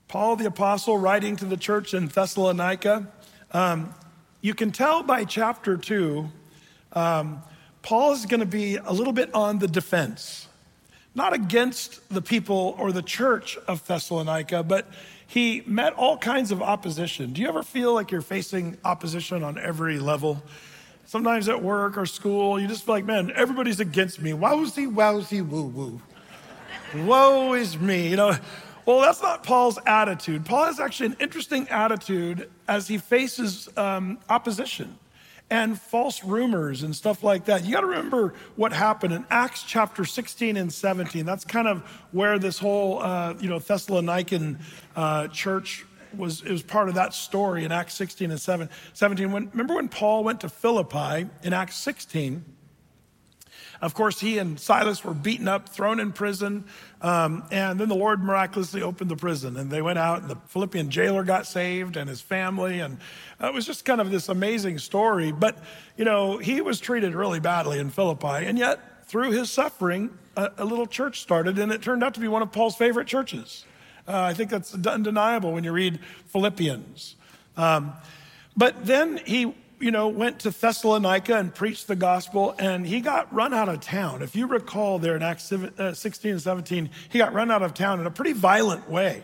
Paul the Apostle writing to the church in Thessalonica. You can tell by chapter 2, Paul is going to be a little bit on the defense. Not against the people or the church of Thessalonica, but he met all kinds of opposition. Do you ever feel like you're facing opposition on every level? Sometimes at work or school, you just feel like, man, everybody's against me. Wowsy, wowsy, woo, woo. Woe is me, Well, that's not Paul's attitude. Paul has actually an interesting attitude as he faces opposition and false rumors and stuff like that. You got to remember what happened in Acts chapter 16 and 17. That's kind of where this whole, Thessalonican church it was part of that story in Acts 16 and 17. Remember when Paul went to Philippi in Acts 16? Of course, he and Silas were beaten up, thrown in prison, and then the Lord miraculously opened the prison, and they went out, and the Philippian jailer got saved, and his family, and it was just kind of this amazing story. But, he was treated really badly in Philippi, and yet, through his suffering, a little church started, and it turned out to be one of Paul's favorite churches. I think that's undeniable when you read Philippians. But then he went to Thessalonica and preached the gospel, and he got run out of town. If you recall there in Acts 16 and 17, he got run out of town in a pretty violent way.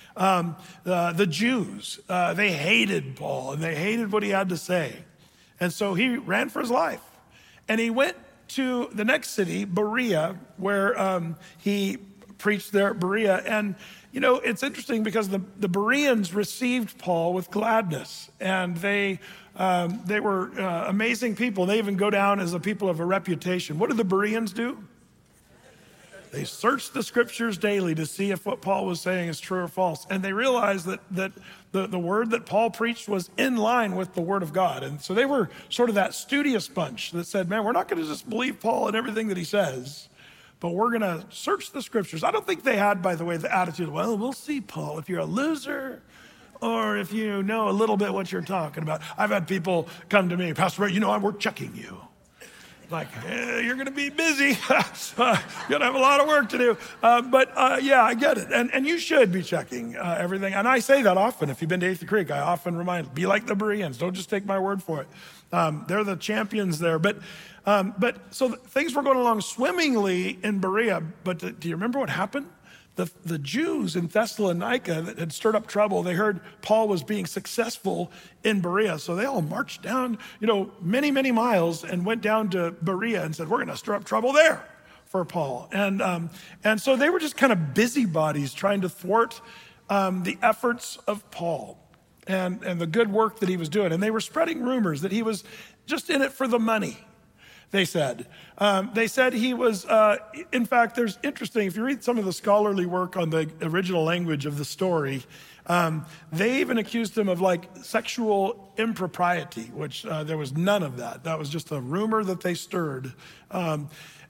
The Jews, they hated Paul, and they hated what he had to say. And so he ran for his life. And he went to the next city, Berea, where he preached there at Berea. And it's interesting because the Bereans received Paul with gladness, and they were amazing people. They even go down as a people of a reputation. What did the Bereans do? They searched the scriptures daily to see if what Paul was saying is true or false. And they realized that the word that Paul preached was in line with the word of God. And so they were sort of that studious bunch that said, man, we're not going to just believe Paul and everything that he says, but we're going to search the scriptures. I don't think they had, by the way, the attitude, well, we'll see, Paul, if you're a loser or if you know a little bit what you're talking about. I've had people come to me, Pastor Brett, we're checking you. Like, you're going to be busy. You're going to have a lot of work to do. Yeah, I get it. And you should be checking everything. And I say that often. If you've been to Eighth Creek, I often remind, be like the Bereans. Don't just take my word for it. They're the champions there. But so things were going along swimmingly in Berea. But do you remember what happened? The Jews in Thessalonica that had stirred up trouble, they heard Paul was being successful in Berea. So they all marched down, many, many miles and went down to Berea and said, we're going to stir up trouble there for Paul. And so they were just kind of busybodies trying to thwart the efforts of Paul and the good work that he was doing. And they were spreading rumors that he was just in it for the money. They said he was, in fact, there's interesting, if you read some of the scholarly work on the original language of the story, they even accused him of sexual impropriety, which there was none of that. That was just a rumor that they stirred. And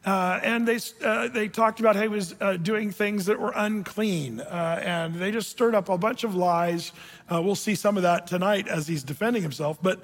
they talked about how he was doing things that were unclean. And they just stirred up a bunch of lies. We'll see some of that tonight as he's defending himself. But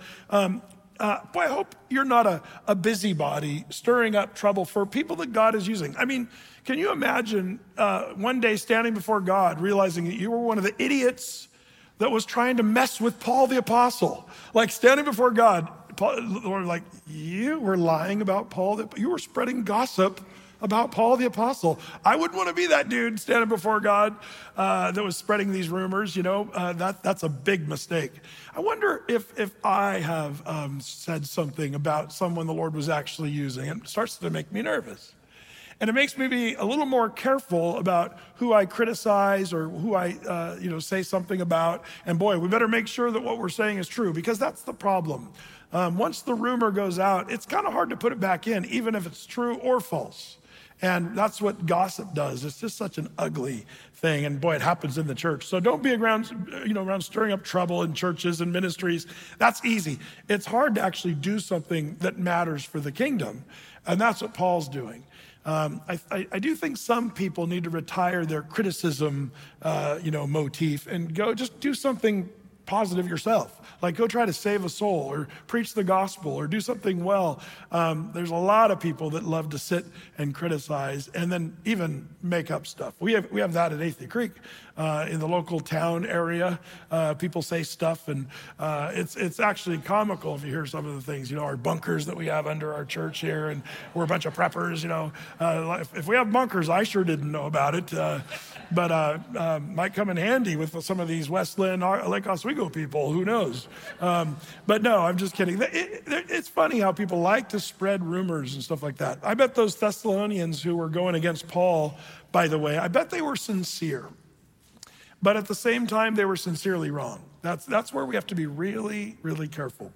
I hope you're not a busybody stirring up trouble for people that God is using. I mean, can you imagine one day standing before God, realizing that you were one of the idiots that was trying to mess with Paul the Apostle? Like standing before God, Lord, you were lying about Paul, you were spreading gossip about Paul the Apostle. I wouldn't want to be that dude standing before God that was spreading these rumors. That's a big mistake. I wonder if I have said something about someone the Lord was actually using. It starts to make me nervous. And it makes me be a little more careful about who I criticize or who I say something about. And boy, we better make sure that what we're saying is true, because that's the problem. Once the rumor goes out, it's kind of hard to put it back in, even if it's true or false. And that's what gossip does. It's just such an ugly thing. And boy, it happens in the church. So don't be around stirring up trouble in churches and ministries. That's easy. It's hard to actually do something that matters for the kingdom. And that's what Paul's doing. I do think some people need to retire their criticism, motif and go just do something positive yourself. Like go try to save a soul or preach the gospel or do something well. There's a lot of people that love to sit and criticize and then even make up stuff. We have that at Athey Creek in the local town area. People say stuff and it's actually comical if you hear some of the things, our bunkers that we have under our church here, and we're a bunch of preppers, if we have bunkers, I sure didn't know about it. But might come in handy with some of these West Lynn, Lake Oswego people, who knows? But no, I'm just kidding. It's funny how people like to spread rumors and stuff like that. I bet those Thessalonians who were going against Paul, by the way, I bet they were sincere. But at the same time, they were sincerely wrong. That's where we have to be really, really careful.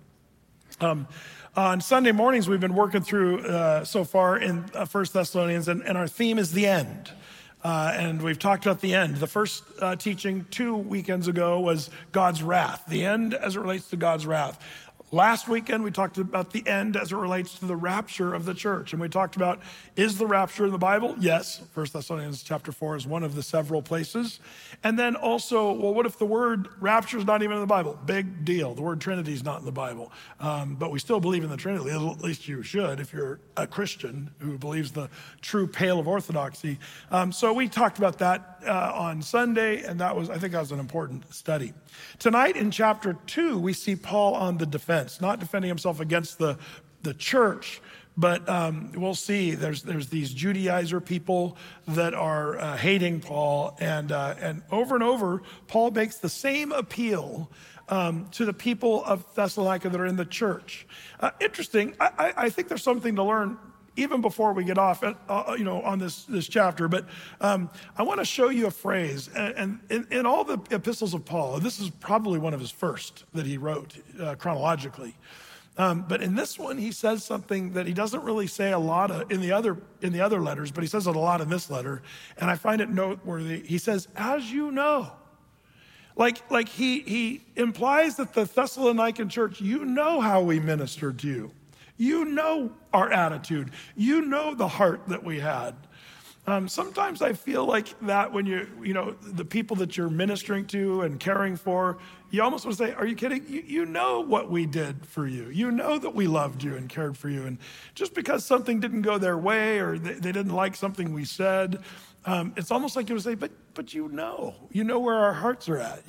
On Sunday mornings, we've been working through so far in 1 Thessalonians, and our theme is the end. And we've talked about the end. The first teaching 2 weekends ago was God's wrath, the end as it relates to God's wrath. Last weekend, we talked about the end as it relates to the rapture of the church. And we talked about, is the rapture in the Bible? Yes. 1 Thessalonians chapter 4 is one of the several places. And then also, well, what if the word rapture is not even in the Bible? Big deal. The word Trinity is not in the Bible. But we still believe in the Trinity. At least you should if you're a Christian who believes the true pale of orthodoxy. So we talked about that on Sunday, and I think that was an important study. Tonight in chapter 2, we see Paul on the defense, not defending himself against the church, but we'll see there's these Judaizer people that are hating Paul, and over and over, Paul makes the same appeal to the people of Thessalonica that are in the church. Interesting, I think there's something to learn even before we get off, on this chapter. But I want to show you a phrase, and in all the epistles of Paul, this is probably one of his first that he wrote chronologically. But in this one, he says something that he doesn't really say a lot in the other letters, but he says it a lot in this letter, and I find it noteworthy. He says, "As you know." Like he implies that the Thessalonican church, you know how we ministered to you. You know our attitude. You know the heart that we had. Sometimes I feel like that when the people that you're ministering to and caring for, you almost want to say, are you kidding? You know what we did for you. You know that we loved you and cared for you. And just because something didn't go their way or they didn't like something we said, it's almost like you would say, but you know where our hearts are at,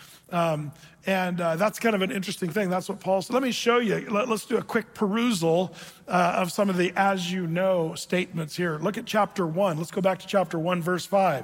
And that's kind of an interesting thing. That's what Paul said. Let me show you. Let's do a quick perusal of some of the as you know statements here. Look at chapter 1. Let's go back to chapter 1, verse 5.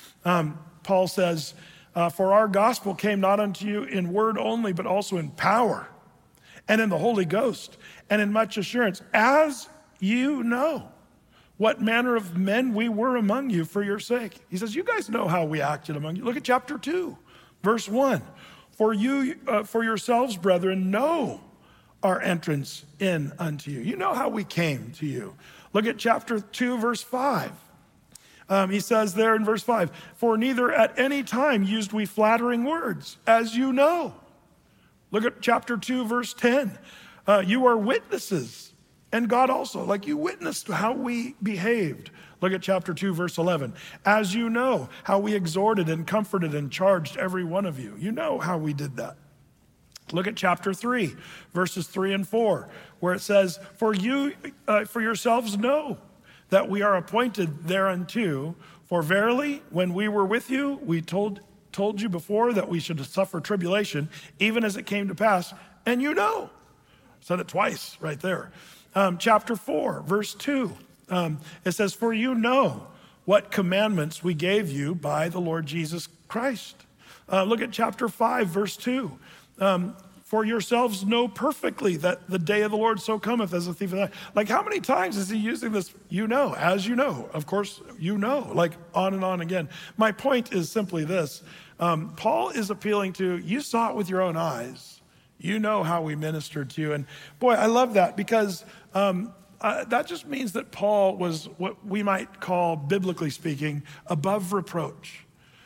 Paul says, for our gospel came not unto you in word only, but also in power and in the Holy Ghost and in much assurance, as you know what manner of men we were among you for your sake. He says, you guys know how we acted among you. Look at chapter 2, verse 1. For you, for yourselves, brethren, know our entrance in unto you. You know how we came to you. Look at chapter 2, verse 5. He says there in verse 5, for neither at any time used we flattering words, as you know. Look at chapter 2, verse 10. You are witnesses, and God also, like you witnessed how we behaved. Look at chapter 2, verse 11. As you know, how we exhorted and comforted and charged every one of you. You know how we did that. Look at chapter 3, verses 3 and 4, where it says, for yourselves know that we are appointed thereunto. For verily, when we were with you, we told you before that we should suffer tribulation, even as it came to pass. And you know. Said it twice right there. Chapter 4, verse 2. It says, for you know what commandments we gave you by the Lord Jesus Christ. Look at chapter 5, verse 2. For yourselves know perfectly that the day of the Lord so cometh as a thief in the night. Like how many times is he using this, as you know, of course, like on and on again. My point is simply this. Paul is appealing to, you saw it with your own eyes. You know how we ministered to you. And boy, I love that because that just means that Paul was what we might call, biblically speaking, above reproach.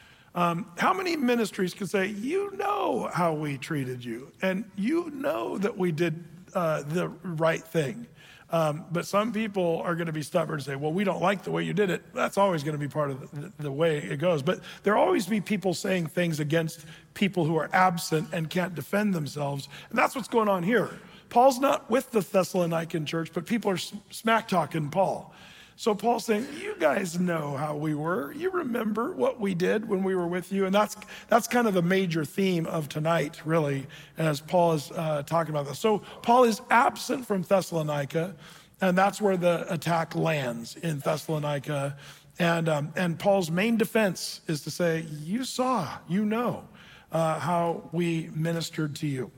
How many ministries can say, you know how we treated you, and you know that we did the right thing? But some people are going to be stubborn and say, well, we don't like the way you did it. That's always going to be part of the way it goes. But there'll always be people saying things against people who are absent and can't defend themselves. And that's what's going on here. Paul's not with the Thessalonican church, but people are smack talking Paul. So Paul's saying, you guys know how we were. You remember what we did when we were with you. And that's kind of the major theme of tonight, really, as Paul is talking about this. So Paul is absent from Thessalonica, and that's where the attack lands, in Thessalonica. And Paul's main defense is to say, you saw, you know how we ministered to you.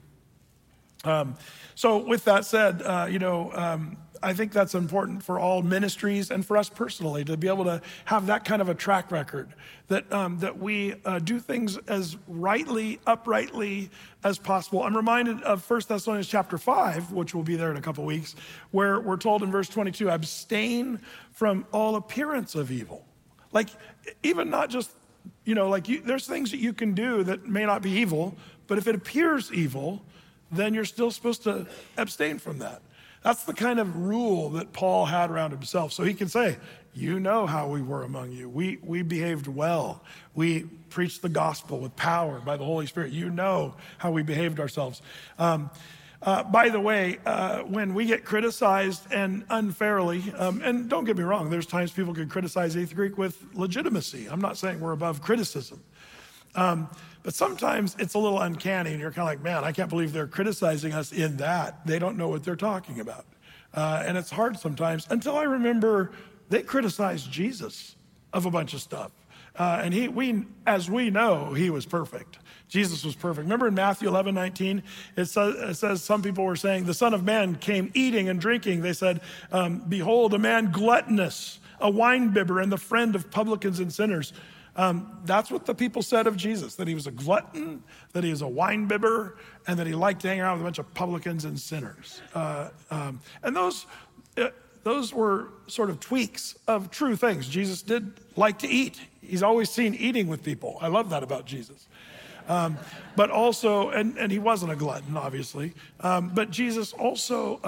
So with that said, I think that's important for all ministries and for us personally to be able to have that kind of a track record, that we do things as uprightly as possible. I'm reminded of 1 Thessalonians chapter 5, which will be there in a couple weeks, where we're told in verse 22, abstain from all appearance of evil. Like, even not just, there's things that you can do that may not be evil, but if it appears evil, then you're still supposed to abstain from that. That's the kind of rule that Paul had around himself. So he can say, you know how we were among you. We behaved well. We preached the gospel with power by the Holy Spirit. You know how we behaved ourselves. By the way, when we get criticized and unfairly, and don't get me wrong, there's times people can criticize Eighth Greek with legitimacy. I'm not saying we're above criticism. But sometimes it's a little uncanny, and you're kind of like, man, I can't believe they're criticizing us in that. They don't know what they're talking about. And it's hard sometimes, until I remember they criticized Jesus of a bunch of stuff. And as we know, he was perfect. Jesus was perfect. Remember in Matthew 11:19, it says some people were saying, the Son of Man came eating and drinking. They said, behold, a man gluttonous, a winebibber, and the friend of publicans and sinners. That's what the people said of Jesus, that he was a glutton, that he was a winebibber, and that he liked to hang around with a bunch of publicans and sinners. And those were sort of tweaks of true things. Jesus did like to eat. He's always seen eating with people. I love that about Jesus. But also, and he wasn't a glutton, obviously, but Jesus also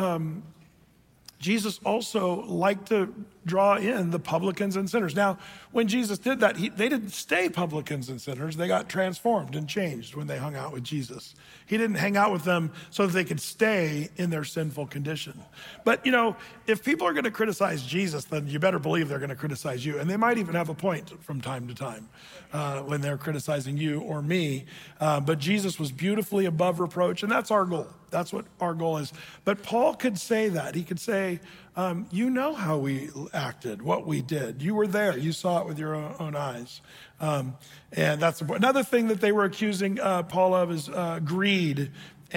liked to draw in the publicans and sinners. Now, when Jesus did that, they didn't stay publicans and sinners. They got transformed and changed when they hung out with Jesus. He didn't hang out with them so that they could stay in their sinful condition. But, if people are going to criticize Jesus, then you better believe they're going to criticize you. And they might even have a point from time to time when they're criticizing you or me. But Jesus was beautifully above reproach, and that's our goal. That's what our goal is. But Paul could say that. He could say, you know how we acted, what we did. You were there. You saw it with your own eyes. And that's important. Another thing that they were accusing Paul of is greed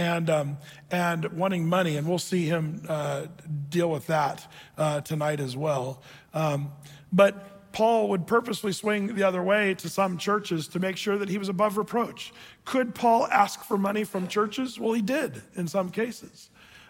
and wanting money. And we'll see him deal with that tonight as well. But Paul would purposely swing the other way to some churches to make sure that he was above reproach. Could Paul ask for money from churches? Well, he did in some cases.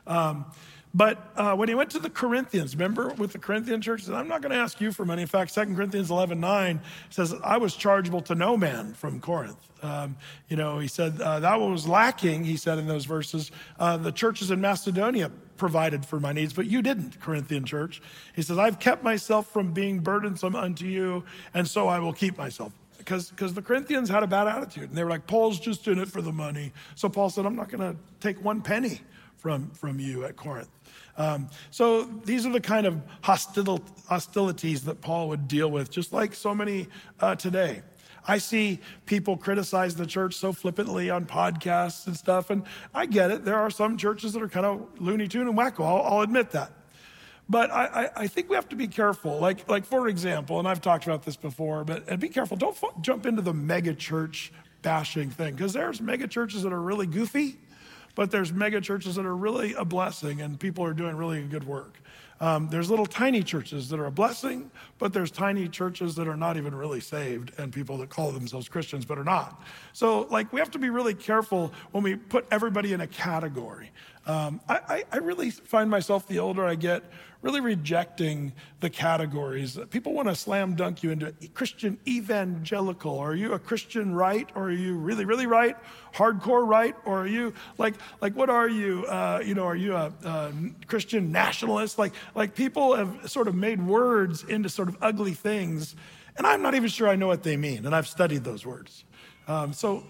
But when he went to the Corinthians, remember with the Corinthian church, he said, I'm not going to ask you for money. In fact, 2 Corinthians 11:9 says, I was chargeable to no man from Corinth. He said, that was lacking, he said in those verses. The churches in Macedonia provided for my needs, but you didn't, Corinthian church. He says, I've kept myself from being burdensome unto you, and so I will keep myself. Because the Corinthians had a bad attitude, and they were like, Paul's just in it for the money. So Paul said, I'm not going to take one penny from you at Corinth. So these are the kind of hostilities that Paul would deal with, just like so many today. I see people criticize the church so flippantly on podcasts and stuff, and I get it. There are some churches that are kind of Looney Tune and wacko. I'll admit that. But I think we have to be careful. Like for example, and I've talked about this before, and be careful. Don't jump into the mega church bashing thing, because there's mega churches that are really goofy, but there's mega churches that are really a blessing and people are doing really good work. There's little tiny churches that are a blessing, but there's tiny churches that are not even really saved and people that call themselves Christians but are not. So we have to be really careful when we put everybody in a category. I really find myself, the older I get, really rejecting the categories. People want to slam dunk you into Christian evangelical. Are you a Christian right, or are you really, really right, hardcore right, or are you like what are you? Are you a Christian nationalist? Like people have sort of made words into sort of ugly things, and I'm not even sure I know what they mean, and I've studied those words. So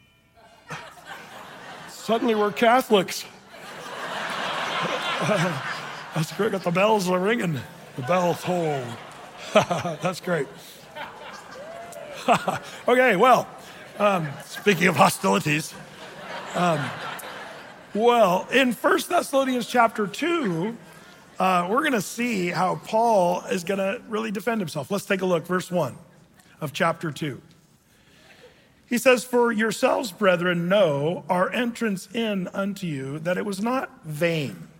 suddenly we're Catholics. That's great. Got the bells are ringing. The bell toll. That's great. Okay, well, speaking of hostilities, in 1 Thessalonians chapter 2, we're going to see how Paul is going to really defend himself. Let's take a look, verse 1 of chapter 2. He says, "For yourselves, brethren, know our entrance in unto you, that it was not vain.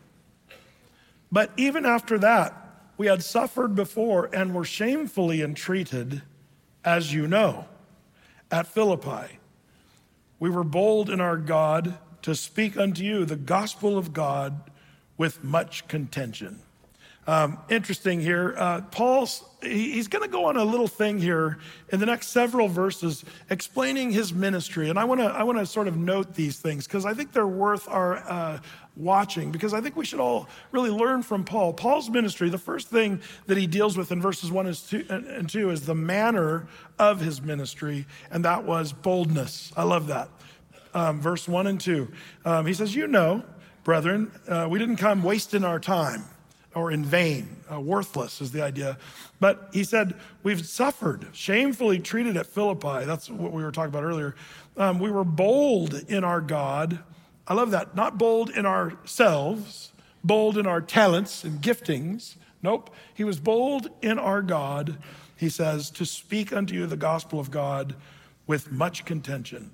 But even after that, we had suffered before and were shamefully entreated, as you know, at Philippi. We were bold in our God to speak unto you the gospel of God with much contention." Interesting here. He's going to go on a little thing here in the next several verses explaining his ministry. And I want to sort of note these things because I think they're worth our watching, because I think we should all really learn from Paul. Paul's ministry, the first thing that he deals with in verses 1 and 2 is the manner of his ministry, and that was boldness. I love that. Verse 1 and 2. He says, "You know, brethren, we didn't come wasting our time, or in vain, worthless is the idea. But he said, we've suffered, shamefully treated at Philippi." That's what we were talking about earlier. "We were bold in our God." I love that. Not bold in ourselves, bold in our talents and giftings. Nope. He was bold in our God, he says, to speak unto you the gospel of God with much contention.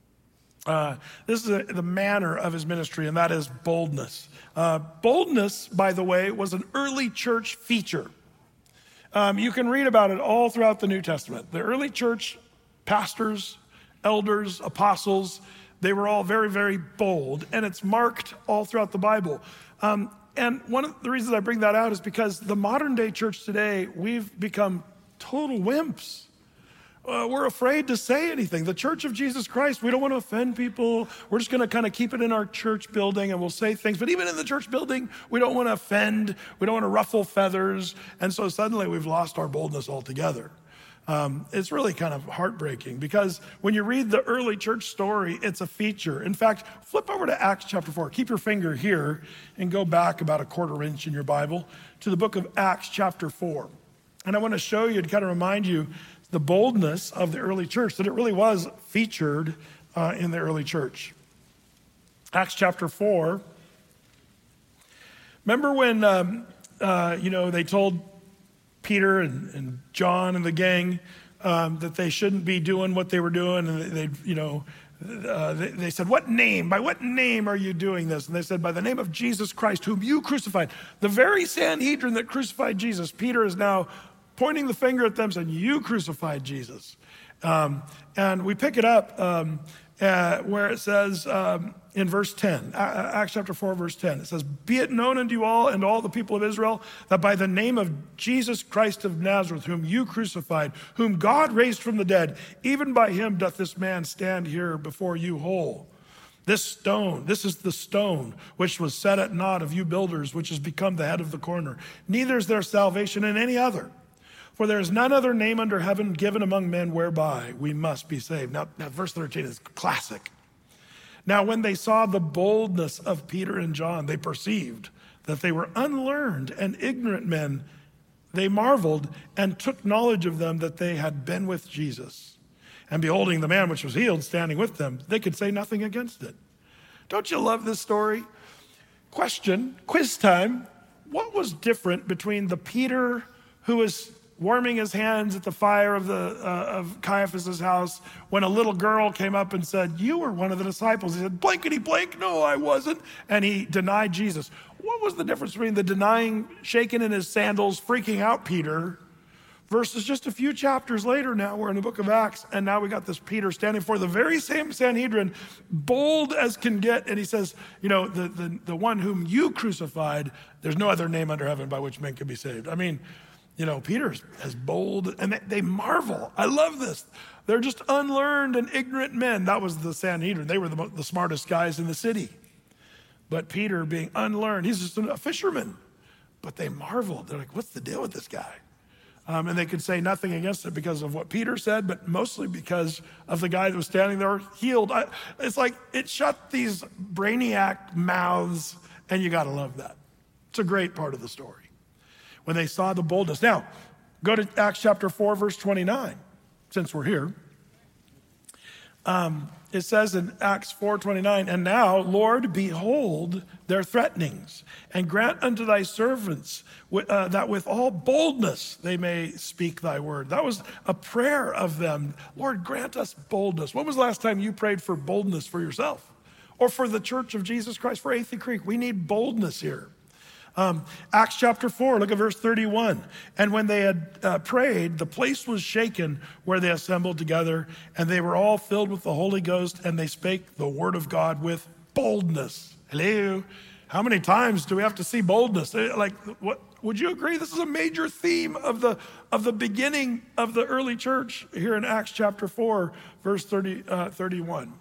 This is the manner of his ministry, and that is boldness. Boldness, by the way, was an early church feature. You can read about it all throughout the New Testament. The early church pastors, elders, apostles, they were all very, very bold, and it's marked all throughout the Bible. And one of the reasons I bring that out is because the modern day church today, we've become total wimps. We're afraid to say anything. The Church of Jesus Christ, we don't want to offend people. We're just going to kind of keep it in our church building and we'll say things. But even in the church building, we don't want to offend. We don't want to ruffle feathers. And so suddenly we've lost our boldness altogether. It's really kind of heartbreaking because when you read the early church story, it's a feature. In fact, flip over to Acts chapter 4. Keep your finger here and go back about a quarter inch in your Bible to the book of Acts chapter 4. And I want to show you, to kind of remind you, the boldness of the early church, that it really was featured in the early church. Acts chapter 4. Remember when, they told Peter and John and the gang that they shouldn't be doing what they were doing, and they said, "What name? By what name are you doing this?" And they said, "By the name of Jesus Christ, whom you crucified." The very Sanhedrin that crucified Jesus, Peter is now pointing the finger at them, saying, "You crucified Jesus." And we pick it up where it says in verse 10, Acts chapter 4, verse 10, it says, "Be it known unto you all and all the people of Israel that by the name of Jesus Christ of Nazareth, whom you crucified, whom God raised from the dead, even by him doth this man stand here before you whole. This is the stone which was set at naught of you builders, which has become the head of the corner. Neither is there salvation in any other. For there is none other name under heaven given among men whereby we must be saved." Now verse 13 is classic. "Now when they saw the boldness of Peter and John, they perceived that they were unlearned and ignorant men. They marveled and took knowledge of them that they had been with Jesus. And beholding the man which was healed standing with them, they could say nothing against it." Don't you love this story? Question, quiz time. What was different between the Peter who was warming his hands at the fire of Caiaphas' house when a little girl came up and said, "You were one of the disciples"? He said, "Blankety blank, no, I wasn't." And he denied Jesus. What was the difference between the denying, shaking in his sandals, freaking out Peter, versus just a few chapters later now, we're in the book of Acts, and now we got this Peter standing before the very same Sanhedrin, bold as can get, and he says, the one whom you crucified, there's no other name under heaven by which men can be saved. I mean, Peter's as bold, and they marvel. I love this. They're just unlearned and ignorant men. That was the Sanhedrin. They were the smartest guys in the city. But Peter, being unlearned, he's just a fisherman. But they marveled. They're like, what's the deal with this guy? And they could say nothing against it because of what Peter said, but mostly because of the guy that was standing there healed. It's like it shut these brainiac mouths, and you got to love that. It's a great part of the story. When they saw the boldness. Now, go to Acts chapter 4, verse 29, since we're here. It says in Acts 4:29, and now, Lord, behold their threatenings, and grant unto thy servants that with all boldness they may speak thy word. That was a prayer of them. Lord, grant us boldness. When was the last time you prayed for boldness for yourself? Or for the Church of Jesus Christ, for Athey Creek? We need boldness here. Acts chapter 4, look at verse 31. And when they had prayed, the place was shaken where they assembled together, and they were all filled with the Holy Ghost, and they spake the word of God with boldness. Hello? How many times do we have to see boldness? Like, what would you agree? This is a major theme of the beginning of the early church here in Acts chapter 4, verse 31.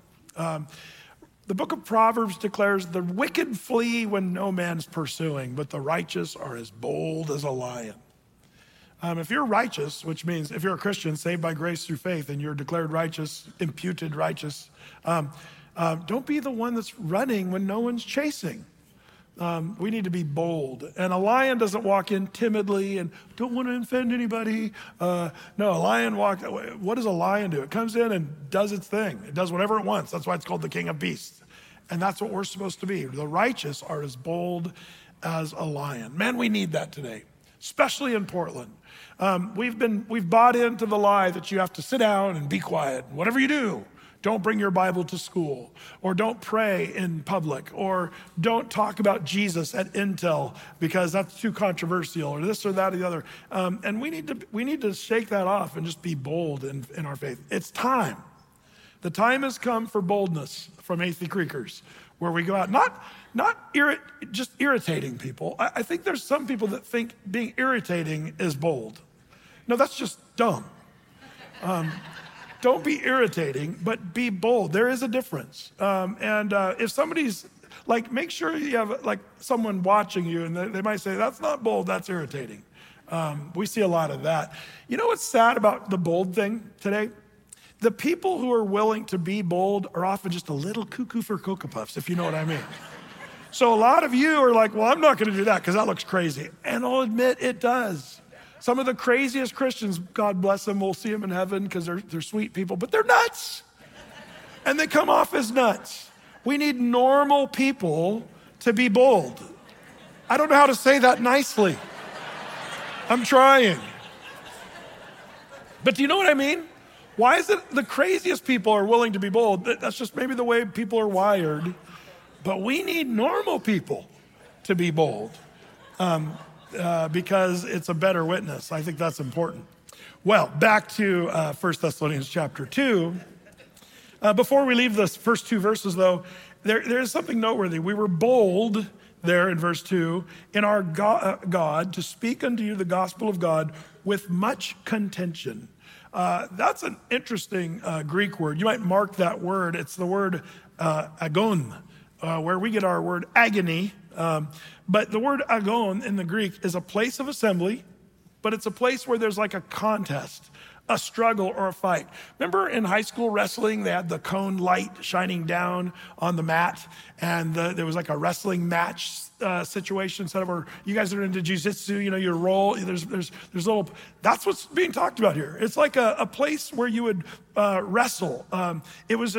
The book of Proverbs declares the wicked flee when no man's pursuing, but the righteous are as bold as a lion. If you're righteous, which means if you're a Christian saved by grace through faith and you're declared righteous, imputed righteous, don't be the one that's running when no one's chasing. We need to be bold. And a lion doesn't walk in timidly and don't want to offend anybody. No, a lion what does a lion do? It comes in and does its thing. It does whatever it wants. That's why it's called the king of beasts. And that's what we're supposed to be. The righteous are as bold as a lion. Man, we need that today, especially in Portland. We've bought into the lie that you have to sit down and be quiet. Whatever you do, don't bring your Bible to school, or don't pray in public, or don't talk about Jesus at Intel because that's too controversial, or this or that or the other. And we need to shake that off and just be bold in our faith. It's time. The time has come for boldness from Athey Creekers, where we go out, just irritating people. I think there's some people that think being irritating is bold. No, that's just dumb. Don't be irritating, but be bold. There is a difference. If somebody's make sure you have someone watching you, and they might say, that's not bold, that's irritating. We see a lot of that. You know what's sad about the bold thing today? The people who are willing to be bold are often just a little cuckoo for Cocoa Puffs, if you know what I mean. So a lot of you are like, well, I'm not going to do that because that looks crazy. And I'll admit it does. Some of the craziest Christians, God bless them, we'll see them in heaven because they're sweet people, but they're nuts. And they come off as nuts. We need normal people to be bold. I don't know how to say that nicely. I'm trying. But do you know what I mean? Why is it the craziest people are willing to be bold? That's just maybe the way people are wired. But we need normal people to be bold because it's a better witness. I think that's important. Well, back to 1 Thessalonians chapter 2. Before we leave the first two verses, though, there is something noteworthy. We were bold there in verse 2 in our God to speak unto you the gospel of God with much contention. That's an interesting Greek word. You might mark that word. It's the word agon, where we get our word agony. But the word agon in the Greek is a place of assembly, but it's a place where there's like a contest, a struggle, or a fight. Remember in high school wrestling, they had the cone light shining down on the mat, and there was like a wrestling match situation set up where you guys are into jiu-jitsu, you roll, there's little, that's what's being talked about here. It's like a place where you would wrestle. It was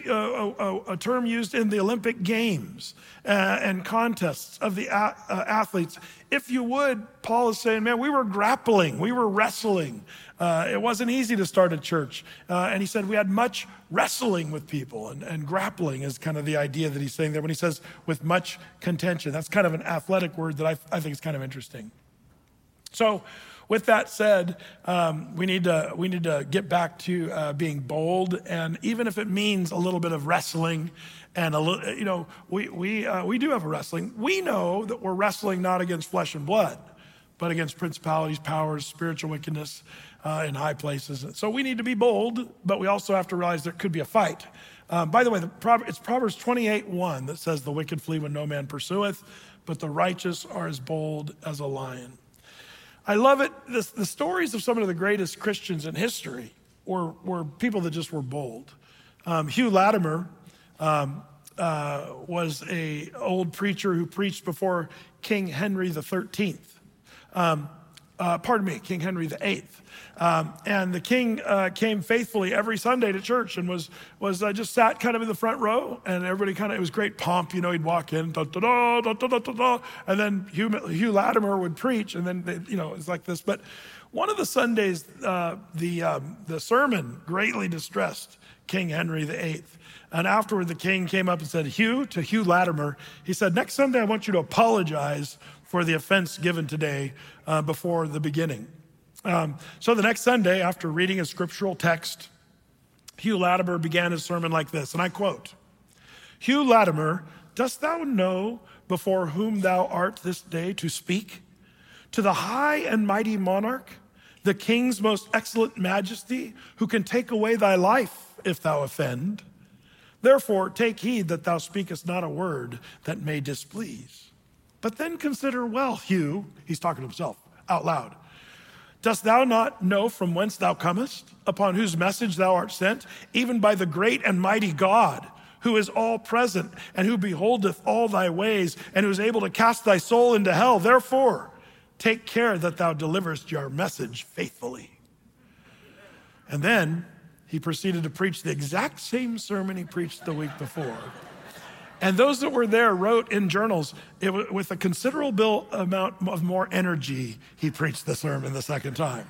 a term used in the Olympic Games and contests of the athletes. If you would, Paul is saying, man, we were grappling, we were wrestling. It wasn't easy to start a church. And he said we had much wrestling with people, and grappling is kind of the idea that he's saying there when he says with much contention. That's kind of an athletic word that I think is kind of interesting. So With that said, we need to get back to being bold, and even if it means a little bit of wrestling, and a little, we do have a wrestling. We know that we're wrestling not against flesh and blood, but against principalities, powers, spiritual wickedness in high places. So we need to be bold, but we also have to realize there could be a fight. By the way, it's Proverbs 28:1 that says, "The wicked flee when no man pursueth, but the righteous are as bold as a lion." I love it. The stories of some of the greatest Christians in history were people that just were bold. Hugh Latimer was an old preacher who preached before King Henry the 13th. King Henry the 8th. And the king came faithfully every Sunday to church and was just sat kind of in the front row, and everybody it was great pomp, he'd walk in, da, da, da, da, da, da, da, da, and then Hugh Latimer would preach, and then it's like this. But one of the Sundays, the sermon greatly distressed King Henry the 8th. And afterward, the king came up and said, to Hugh Latimer, he said, "Next Sunday, I want you to apologize for the offense given today before the beginning." So the next Sunday, after reading a scriptural text, Hugh Latimer began his sermon like this, and I quote, "Hugh Latimer, dost thou know before whom thou art this day to speak? To the high and mighty monarch, the king's most excellent majesty, who can take away thy life if thou offend. Therefore, take heed that thou speakest not a word that may displease. But then consider well, Hugh," he's talking to himself out loud, "dost thou not know from whence thou comest, upon whose message thou art sent, even by the great and mighty God, who is all present, and who beholdeth all thy ways, and who is able to cast thy soul into hell? Therefore, take care that thou deliverest your message faithfully." And then he proceeded to preach the exact same sermon he preached the week before. And those that were there wrote in journals, with a considerable amount of more energy, he preached the sermon the second time.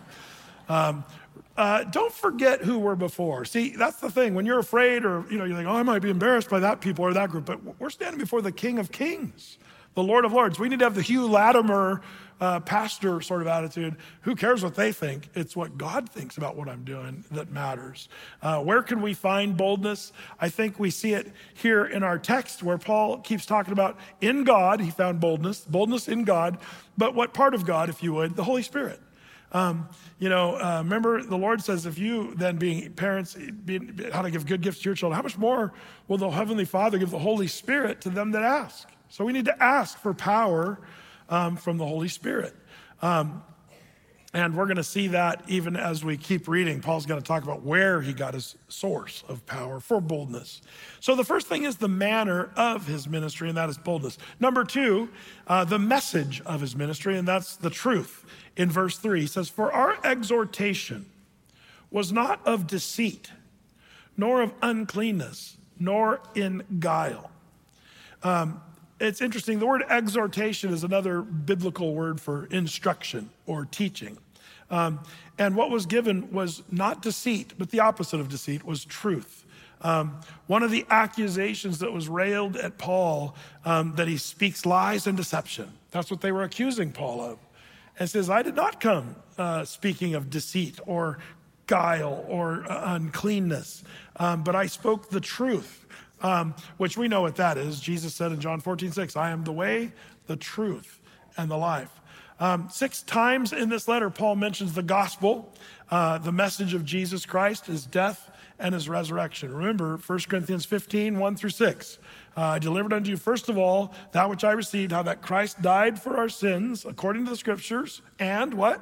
Don't forget who were before. See, that's the thing. When you're afraid, or you think, "Oh, I might be embarrassed by that people or that group," but we're standing before the King of Kings, the Lord of Lords. We need to have the Hugh Latimer pastor sort of attitude. Who cares what they think? It's what God thinks about what I'm doing that matters. Where can we find boldness? I think we see it here in our text where Paul keeps talking about in God, he found boldness in God. But what part of God, if you would? The Holy Spirit. Remember the Lord says, if you then being parents, how to give good gifts to your children, how much more will the Heavenly Father give the Holy Spirit to them that ask? So we need to ask for power from the Holy Spirit. And we're going to see that even as we keep reading. Paul's going to talk about where he got his source of power for boldness. So the first thing is the manner of his ministry, and that is boldness. Number two, the message of his ministry, and that's the truth. In verse 3, he says, "For our exhortation was not of deceit, nor of uncleanness, nor in guile." It's interesting. The word exhortation is another biblical word for instruction or teaching. And what was given was not deceit, but the opposite of deceit was truth. One of the accusations that was railed at Paul, that he speaks lies and deception. That's what they were accusing Paul of. And says, "I did not come speaking of deceit or guile or uncleanness, but I spoke the truth." Which we know what that is. Jesus said in John 14:6, "I am the way, the truth, and the life." 6 times in this letter, Paul mentions the gospel, the message of Jesus Christ, his death and his resurrection. Remember 1 Corinthians 15, 1-6. "I delivered unto you first of all that which I received, how that Christ died for our sins according to the scriptures, and" what?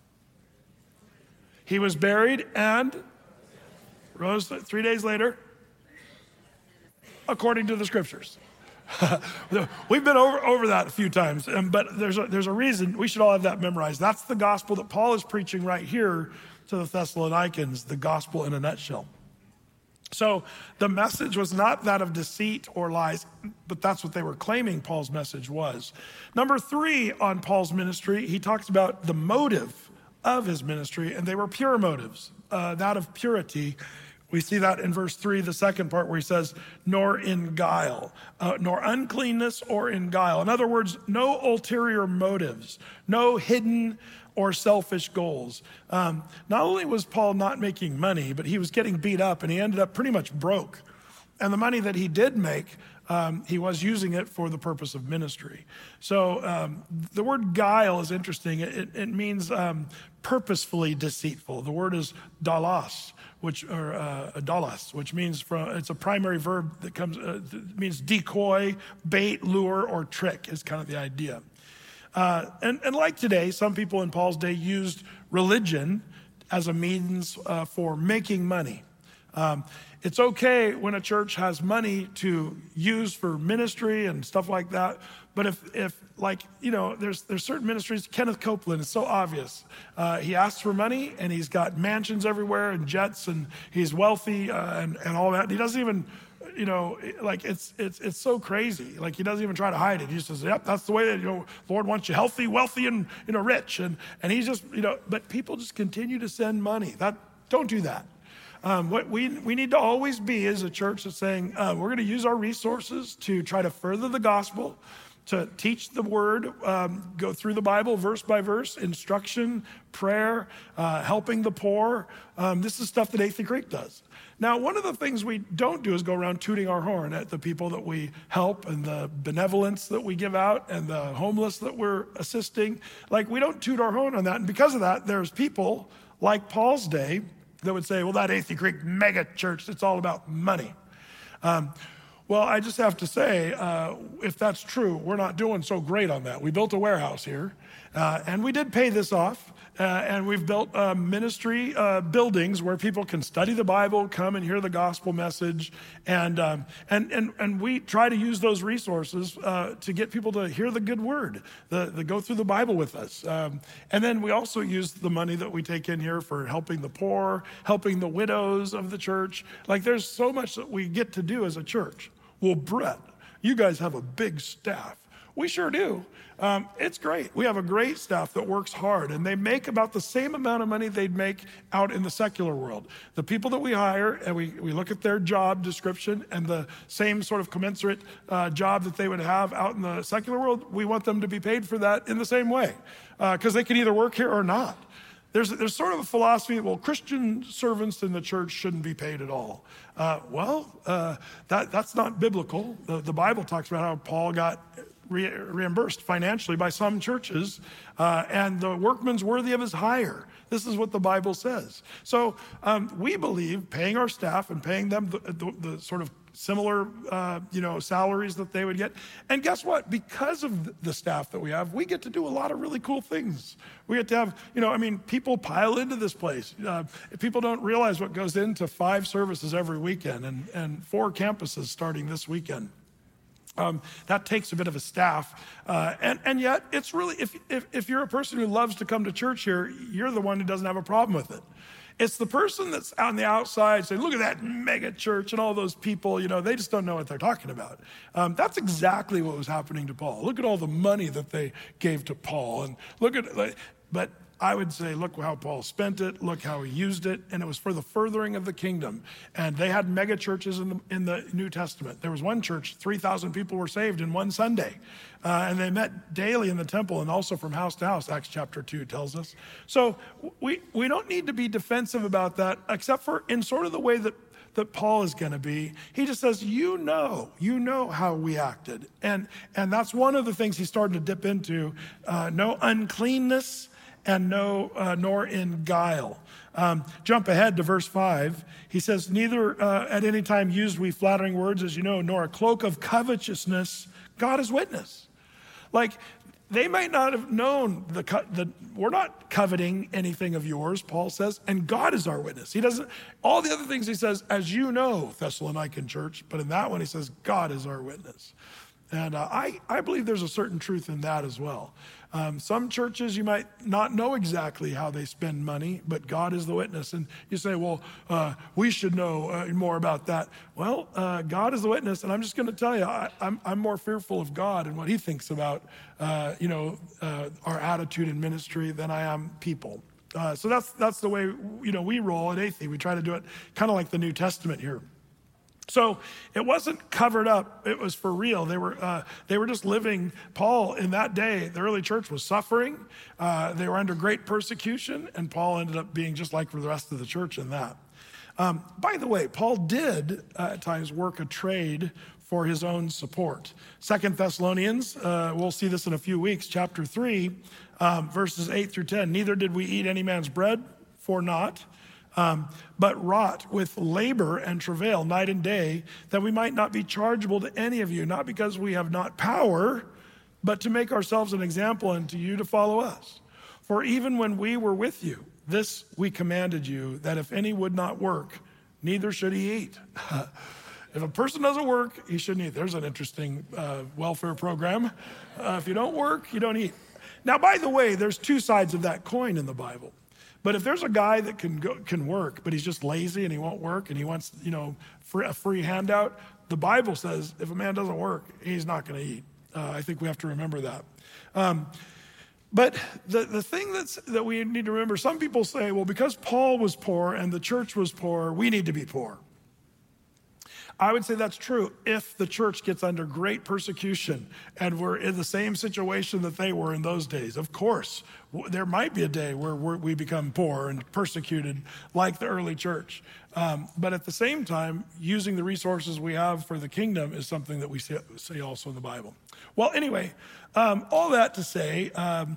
"He was buried and rose 3 days later according to the scriptures." We've been over that a few times, but there's a reason we should all have that memorized. That's the gospel that Paul is preaching right here to the Thessalonians, the gospel in a nutshell. So the message was not that of deceit or lies, but that's what they were claiming Paul's message was. Number 3 on Paul's ministry, he talks about the motive of his ministry, and they were pure motives, that of purity. We see that in verse 3, the second part where he says, "Nor in guile," nor uncleanness or in guile. In other words, no ulterior motives, no hidden or selfish goals. Not only was Paul not making money, but he was getting beat up and he ended up pretty much broke. And the money that he did make, he was using it for the purpose of ministry. So the word guile is interesting. It means purposefully deceitful. The word is dalos, which means it's a primary verb that means decoy, bait, lure, or trick is kind of the idea. And like today, some people in Paul's day used religion as a means for making money. It's okay when a church has money to use for ministry and stuff like that. But if like, there's certain ministries, Kenneth Copeland, it's so obvious. He asks for money and he's got mansions everywhere and jets and he's wealthy and all that. He doesn't even, it's so crazy. Like he doesn't even try to hide it. He just says, yep, that's the way that, Lord wants you healthy, wealthy, and, rich. And he's just, but people just continue to send money. Don't do that. What we need to always be as a church is saying, we're going to use our resources to try to further the gospel, to teach the word, go through the Bible verse by verse, instruction, prayer, helping the poor. This is stuff that Athey Creek does. Now, one of the things we don't do is go around tooting our horn at the people that we help and the benevolence that we give out and the homeless that we're assisting. Like, we don't toot our horn on that. And because of that, there's people like Paul's day that would say, well, that Athey Creek mega church, it's all about money. Well, I just have to say, if that's true, we're not doing so great on that. We built a warehouse here, and we did pay this off, and we've built ministry buildings where people can study the Bible, come and hear the gospel message, and we try to use those resources to get people to hear the good word, the go through the Bible with us. And then we also use the money that we take in here for helping the poor, helping the widows of the church. Like, there's so much that we get to do as a church. Well, Brett, you guys have a big staff. We sure do. It's great. We have a great staff that works hard, and they make about the same amount of money they'd make out in the secular world. The people that we hire, and we look at their job description and the same sort of commensurate job that they would have out in the secular world, we want them to be paid for that in the same way, because they can either work here or not. There's sort of a philosophy, well, Christian servants in the church shouldn't be paid at all. That's not biblical. The Bible talks about how Paul got reimbursed financially by some churches, and the workman's worthy of his hire. This is what the Bible says. So we believe paying our staff and paying them the sort of similar, salaries that they would get. And guess what? Because of the staff that we have, we get to do a lot of really cool things. We get to have, people pile into this place. People don't realize what goes into 5 services every weekend and 4 campuses starting this weekend. That takes a bit of a staff. And yet, it's really, if you're a person who loves to come to church here, you're the one who doesn't have a problem with it. It's the person that's on the outside saying, look at that mega church and all those people, they just don't know what they're talking about. That's exactly what was happening to Paul. Look at all the money that they gave to Paul. And but I would say, look how Paul spent it, look how he used it, and it was for the furthering of the kingdom. And they had mega churches in the New Testament. There was one church, 3,000 people were saved in one Sunday. And they met daily in the temple and also from house to house, Acts chapter 2 tells us. So we don't need to be defensive about that, except for in sort of the way that Paul is going to be. He just says, you know how we acted. And that's one of the things he's starting to dip into, no uncleanness, and nor in guile. Jump ahead to verse 5. He says, neither at any time used we flattering words, as you know, nor a cloak of covetousness. God is witness. Like, they might not have known we're not coveting anything of yours, Paul says, and God is our witness. He doesn't, all the other things he says, as you know, Thessalonican church, but in that one he says, God is our witness. And I believe there's a certain truth in that as well. Some churches, you might not know exactly how they spend money, but God is the witness. And you say, well, we should know more about that. Well, God is the witness, and I'm just going to tell you, I'm more fearful of God and what he thinks about, our attitude in ministry than I am people. So that's the way, we roll at Athey. We try to do it kind of like the New Testament here. So it wasn't covered up. It was for real. They were just living. Paul, in that day, the early church was suffering. They were under great persecution, and Paul ended up being just like for the rest of the church in that. By the way, Paul did at times work a trade for his own support. 2 Thessalonians, we'll see this in a few weeks, chapter 3, verses 8 through 10. Neither did we eat any man's bread for naught, but wrought with labor and travail night and day, that we might not be chargeable to any of you, not because we have not power, but to make ourselves an example unto you to follow us. For even when we were with you, this we commanded you, that if any would not work, neither should he eat. If a person doesn't work, he shouldn't eat. There's an interesting welfare program. If you don't work, you don't eat. Now, by the way, there's two sides of that coin in the Bible. But if there's a guy that can work, but he's just lazy and he won't work and he wants, a free handout, the Bible says if a man doesn't work, he's not going to eat. I think we have to remember that. But the thing that we need to remember, some people say, well, because Paul was poor and the church was poor, we need to be poor. I would say that's true if the church gets under great persecution and we're in the same situation that they were in those days. Of course, there might be a day where we become poor and persecuted like the early church. But at the same time, using the resources we have for the kingdom is something that we see also in the Bible. Well, anyway, all that to say,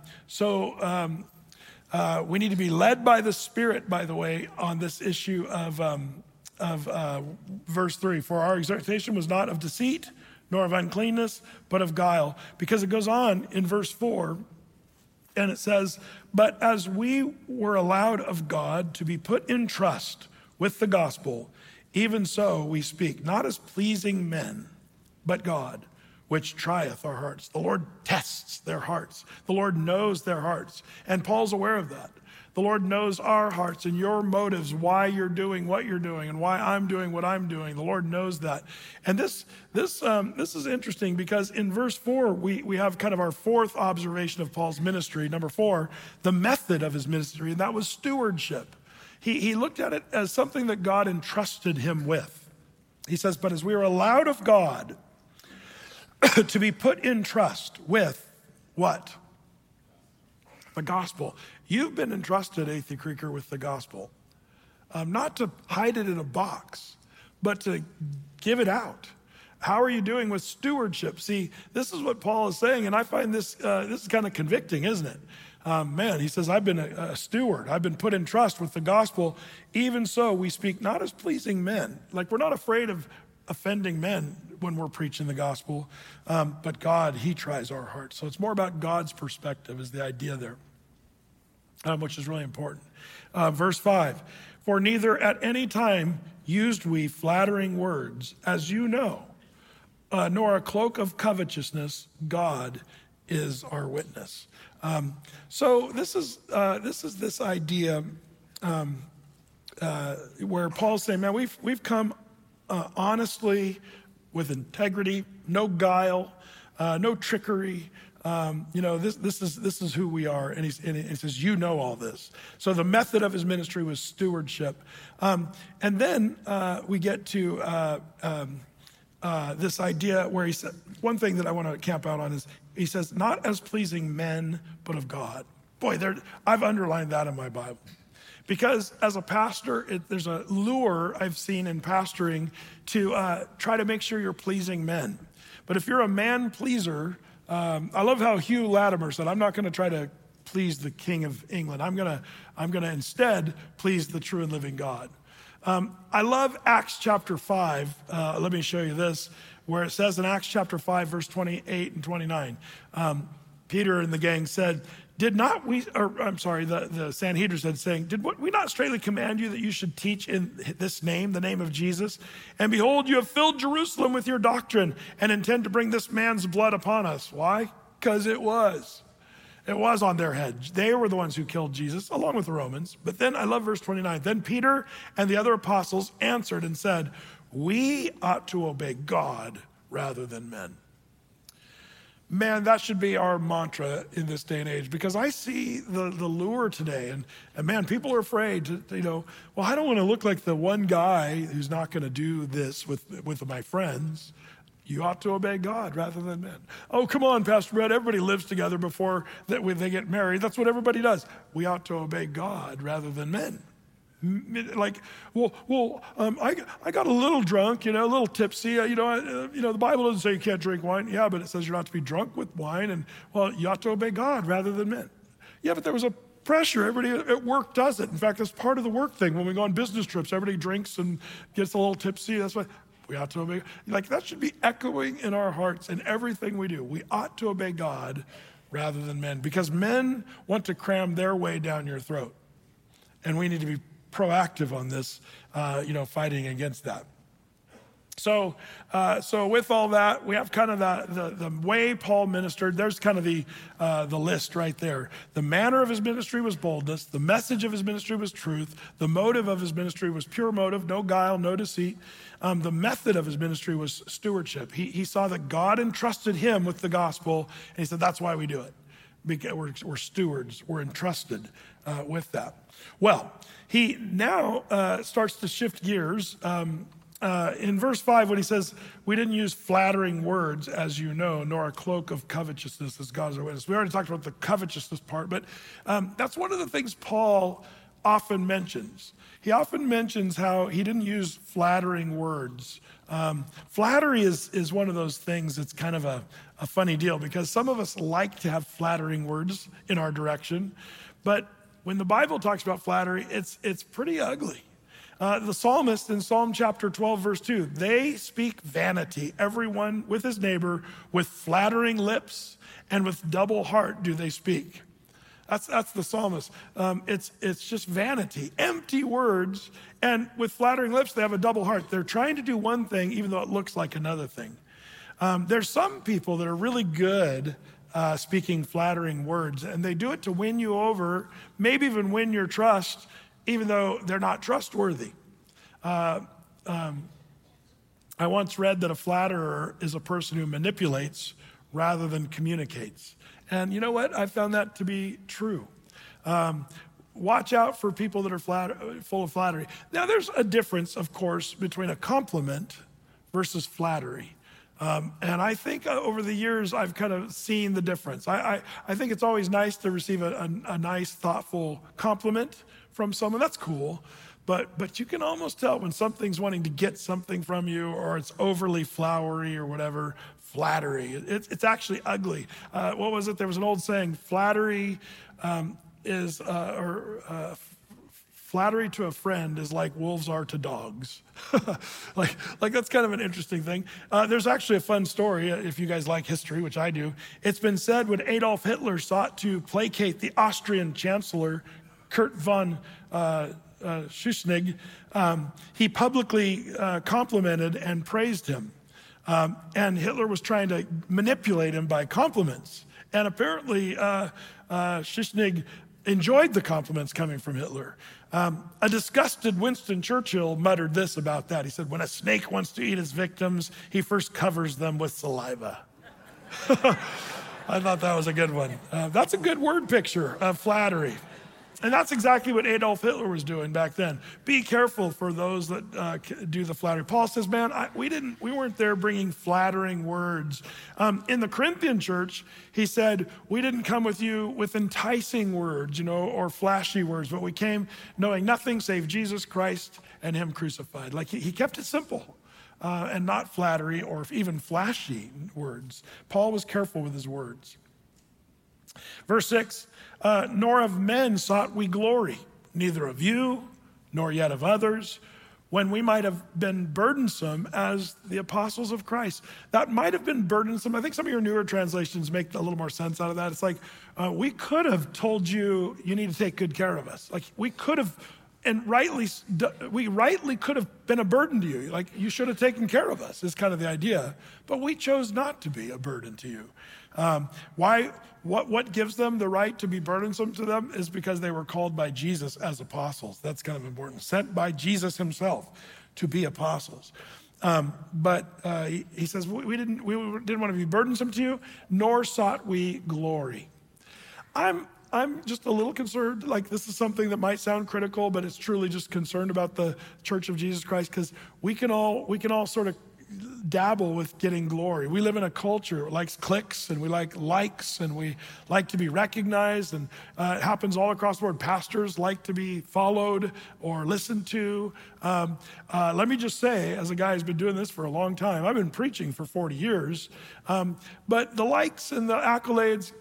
we need to be led by the Spirit, by the way, on this issue of verse 3. For our exhortation was not of deceit, nor of uncleanness, but of guile. Because it goes on in verse 4, and it says, but as we were allowed of God to be put in trust with the gospel, even so we speak, not as pleasing men, but God, which trieth our hearts. The Lord tests their hearts. The Lord knows their hearts. And Paul's aware of that. The Lord knows our hearts and your motives, why you're doing what you're doing and why I'm doing what I'm doing. The Lord knows that. And this is interesting because in verse 4, we have kind of our fourth observation of Paul's ministry. Number 4, the method of his ministry, and that was stewardship. He looked at it as something that God entrusted him with. He says, but as we are allowed of God to be put in trust with what? The gospel. You've been entrusted, Athey Creeker, with the gospel. Not to hide it in a box, but to give it out. How are you doing with stewardship? See, this is what Paul is saying, and I find this is kind of convicting, isn't it? He says, I've been a steward. I've been put in trust with the gospel. Even so, we speak not as pleasing men. Like, we're not afraid of offending men when we're preaching the gospel, but God, he tries our hearts. So it's more about God's perspective is the idea there, which is really important. Verse 5, for neither at any time used we flattering words, as you know, nor a cloak of covetousness. God is our witness. So this is this idea where Paul's saying, man, we've come honestly, with integrity, no guile, no trickery. This is who we are. And he says, you know all this. So the method of his ministry was stewardship. And then we get to this idea where he said, one thing that I want to camp out on is, he says, not as pleasing men, but of God. Boy, I've underlined that in my Bible. Because as a pastor, there's a lure I've seen in pastoring to try to make sure you're pleasing men. But if you're a man pleaser, I love how Hugh Latimer said, I'm not going to try to please the King of England. I'm going to instead please the true and living God. I love Acts chapter 5. Let me show you this, where it says in Acts chapter 5, verse 28 and 29, Peter and the gang said, the Sanhedrin said, saying, did we not straightly command you that you should teach in this name, the name of Jesus? And behold, you have filled Jerusalem with your doctrine and intend to bring this man's blood upon us. Why? Because it was on their head. They were the ones who killed Jesus, along with the Romans. But then I love verse 29. Then Peter and the other apostles answered and said, we ought to obey God rather than men. Man, that should be our mantra in this day and age, because I see the lure today, and man, people are afraid to, well, I don't want to look like the one guy who's not going to do this with my friends. You ought to obey God rather than men. Oh, come on, Pastor Brett, everybody lives together before they get married. That's what everybody does. We ought to obey God rather than men. Like, I got a little drunk, a little tipsy. The Bible doesn't say you can't drink wine. Yeah, but it says you're not to be drunk with wine. And, well, you ought to obey God rather than men. Yeah, but there was a pressure. Everybody at work does it. In fact, that's part of the work thing. When we go on business trips, everybody drinks and gets a little tipsy. That's why we ought to obey. Like, that should be echoing in our hearts in everything we do. We ought to obey God rather than men, because men want to cram their way down your throat. And we need to be proactive on this, fighting against that. So with all that, we have kind of the way Paul ministered. There's kind of the list right there. The manner of his ministry was boldness. The message of his ministry was truth. The motive of his ministry was pure motive, no guile, no deceit. The method of his ministry was stewardship. He saw that God entrusted him with the gospel, and he said, that's why we do it. Because we're stewards. We're entrusted with that. Well, he now starts to shift gears in verse 5 when he says, we didn't use flattering words, as you know, nor a cloak of covetousness as God is our witness. We already talked about the covetousness part, but that's one of the things Paul often mentions. He often mentions how he didn't use flattering words. Flattery is one of those things that's kind of a funny deal, because some of us like to have flattering words in our direction, but when the Bible talks about flattery, it's pretty ugly. The psalmist in Psalm chapter 12, verse 2, they speak vanity, everyone with his neighbor, with flattering lips and with double heart do they speak. That's the psalmist. It's just vanity, empty words, and with flattering lips, they have a double heart. They're trying to do one thing, even though it looks like another thing. There's some people that are really good speaking flattering words, and they do it to win you over, maybe even win your trust, even though they're not trustworthy. I once read that a flatterer is a person who manipulates rather than communicates. And you know what? I found that to be true. Watch out for people that are full of flattery. Now, there's a difference, of course, between a compliment versus flattery. And I think over the years, I've kind of seen the difference. I think it's always nice to receive a nice, thoughtful compliment from someone. That's cool. But you can almost tell when something's wanting to get something from you, or it's overly flowery or whatever. Flattery. It's actually ugly. What was it? There was an old saying, flattery flattery to a friend is like wolves are to dogs. like that's kind of an interesting thing. There's actually a fun story, if you guys like history, which I do. It's been said when Adolf Hitler sought to placate the Austrian Chancellor, Kurt von Schuschnigg, he publicly complimented and praised him. And Hitler was trying to manipulate him by compliments. And apparently, Schuschnigg enjoyed the compliments coming from Hitler. A disgusted Winston Churchill muttered this about that. He said, when a snake wants to eat his victims, he first covers them with saliva. I thought that was a good one. That's a good word picture of flattery. And that's exactly what Adolf Hitler was doing back then. Be careful for those that do the flattery. Paul says, man, we weren't there bringing flattering words. In the Corinthian church, he said, we didn't come with you with enticing words, or flashy words, but we came knowing nothing save Jesus Christ and him crucified. Like he kept it simple and not flattery or even flashy words. Paul was careful with his words. Verse 6, nor of men sought we glory, neither of you, nor yet of others, when we might have been burdensome as the apostles of Christ. That might have been burdensome. I think some of your newer translations make a little more sense out of that. It's like, we could have told you need to take good care of us. Like we could have, and we rightly could have been a burden to you. Like you should have taken care of us is kind of the idea. But we chose not to be a burden to you. Why? What gives them the right to be burdensome to them is because they were called by Jesus as apostles. That's kind of important. Sent by Jesus himself to be apostles. He says, we didn't want to be burdensome to you, nor sought we glory. I'm just a little concerned, like this is something that might sound critical, but it's truly just concerned about the Church of Jesus Christ, because we can all sort of dabble with getting glory. We live in a culture that likes clicks, and we like likes, and we like to be recognized, and it happens all across the board. Pastors like to be followed or listened to. Let me just say, as a guy who's been doing this for a long time, I've been preaching for 40 years, but the likes and the accolades,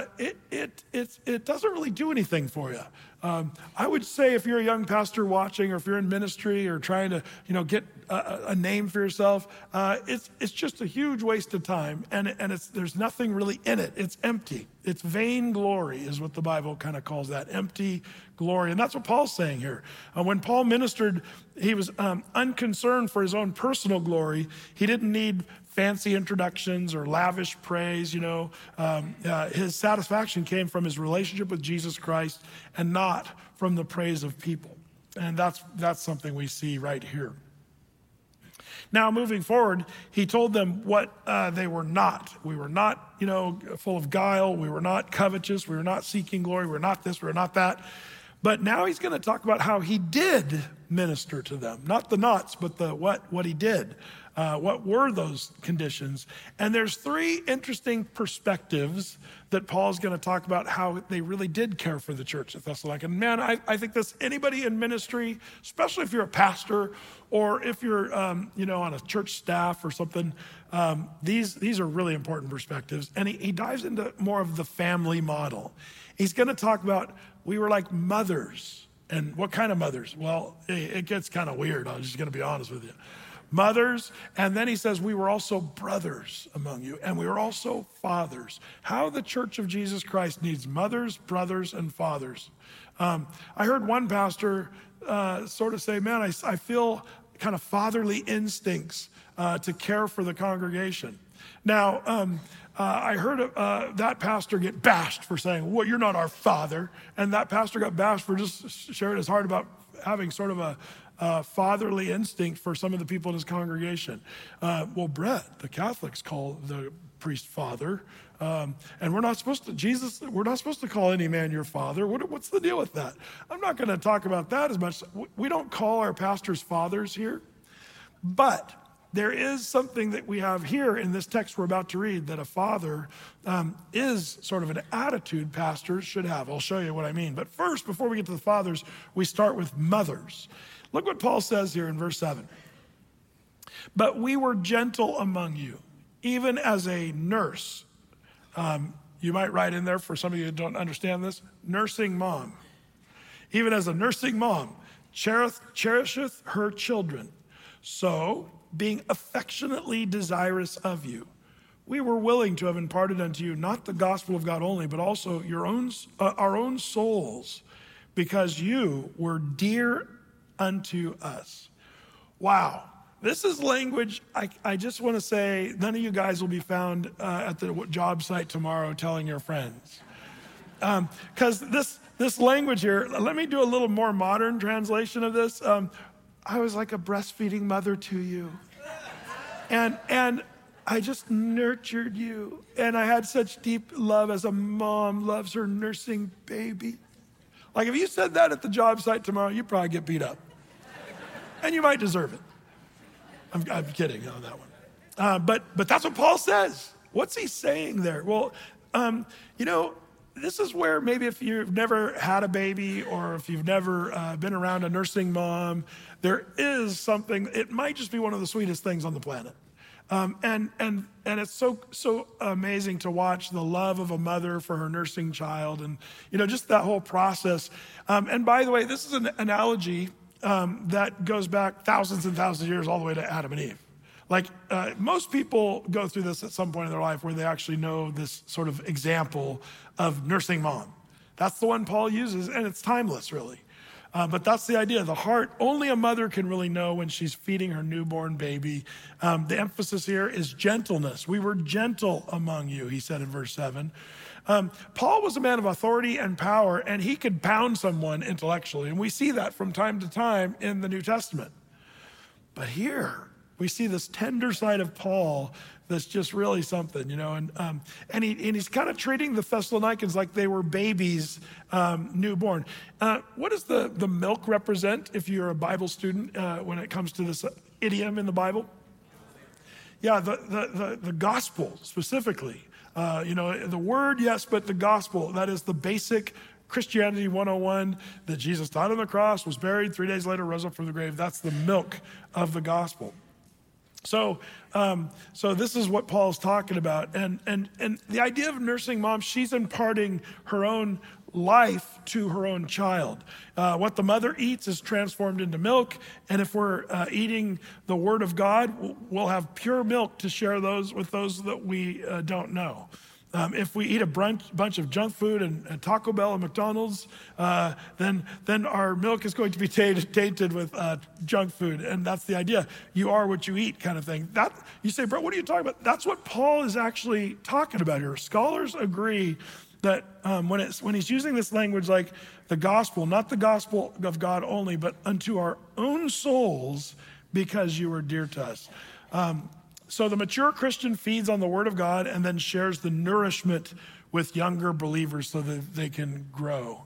it doesn't really do anything for you. I would say if you're a young pastor watching, or if you're in ministry or trying to, get a name for yourself, it's just a huge waste of time, and there's nothing really in it. It's empty. It's vain glory is what the Bible kind of calls that, empty glory. And that's what Paul's saying here. When Paul ministered, he was unconcerned for his own personal glory. He didn't need fancy introductions or lavish praise. His satisfaction came from his relationship with Jesus Christ and not from the praise of people. And that's something we see right here. Now, moving forward, he told them what they were not. We were not, full of guile. We were not covetous. We were not seeking glory. We were not this. We were not that. But now he's going to talk about how he did minister to them. Not the nots, but the what he did. What were those conditions? And there's three interesting perspectives that Paul's going to talk about how they really did care for the church at Thessalonica. And man, I think this, anybody in ministry, especially if you're a pastor or if you're, on a church staff or something, these are really important perspectives. And he dives into more of the family model. He's going to talk about, we were like mothers. And what kind of mothers? Well, it gets kind of weird. I'm just going to be honest with you. Mothers, and then he says, we were also brothers among you, and we were also fathers. How the Church of Jesus Christ needs mothers, brothers, and fathers. I heard one pastor sort of say, man, I feel kind of fatherly instincts to care for the congregation. Now, I heard that pastor get bashed for saying, well, you're not our father. And that pastor got bashed for just sharing his heart about having sort of a fatherly instinct for some of the people in his congregation. Well, Brett, the Catholics call the priest father. And we're not supposed to call any man your father. What's the deal with that? I'm not going to talk about that as much. We don't call our pastors fathers here. But there is something that we have here in this text we're about to read, that a father is sort of an attitude pastors should have. I'll show you what I mean. But first, before we get to the fathers, we start with mothers. Look what Paul says here in verse 7. But we were gentle among you, even as a nurse. You might write in there, for some of you who don't understand this, nursing mom. Even as a nursing mom cherisheth her children. So, being affectionately desirous of you, we were willing to have imparted unto you not the gospel of God only, but also our own souls, because you were dear unto us. Wow. This is language, I just want to say, none of you guys will be found at the job site tomorrow telling your friends. Because this language here, let me do a little more modern translation of this. I was like a breastfeeding mother to you. And I just nurtured you. And I had such deep love as a mom loves her nursing baby. Like if you said that at the job site tomorrow, you'd probably get beat up. And you might deserve it. I'm kidding on that one. But that's what Paul says. What's he saying there? Well, this is where maybe if you've never had a baby or if you've never been around a nursing mom, there is something, it might just be one of the sweetest things on the planet. And it's so amazing to watch the love of a mother for her nursing child and, just that whole process. And by the way, this is an analogy that goes back thousands and thousands of years all the way to Adam and Eve. Like most people go through this at some point in their life where they actually know this sort of example of nursing mom. That's the one Paul uses, and it's timeless, really. But that's the idea. The heart, only a mother can really know when she's feeding her newborn baby. The emphasis here is gentleness. We were gentle among you, he said in verse 7. Paul was a man of authority and power, and he could pound someone intellectually. And we see that from time to time in the New Testament. But here, we see this tender side of Paul that's just really something, and he's kind of treating the Thessalonians like they were babies, newborn. What does the milk represent if you're a Bible student when it comes to this idiom in the Bible? Yeah, the gospel specifically. The word, yes, but the gospel, that is the basic Christianity 101 that Jesus died on the cross, was buried, 3 days later rose up from the grave. That's the milk of the gospel. So this is what Paul's talking about. And the idea of nursing mom, she's imparting her own life to her own child. What the mother eats is transformed into milk. And if we're eating the word of God, we'll have pure milk to share with those that we don't know. If we eat a bunch of junk food and Taco Bell and McDonald's, then our milk is going to be tainted with junk food. And that's the idea. You are what you eat kind of thing. That you say, bro, what are you talking about? That's what Paul is actually talking about here. Scholars agree that when he's using this language like the gospel, not the gospel of God only, but unto our own souls, because you are dear to us. So the mature Christian feeds on the word of God and then shares the nourishment with younger believers so that they can grow.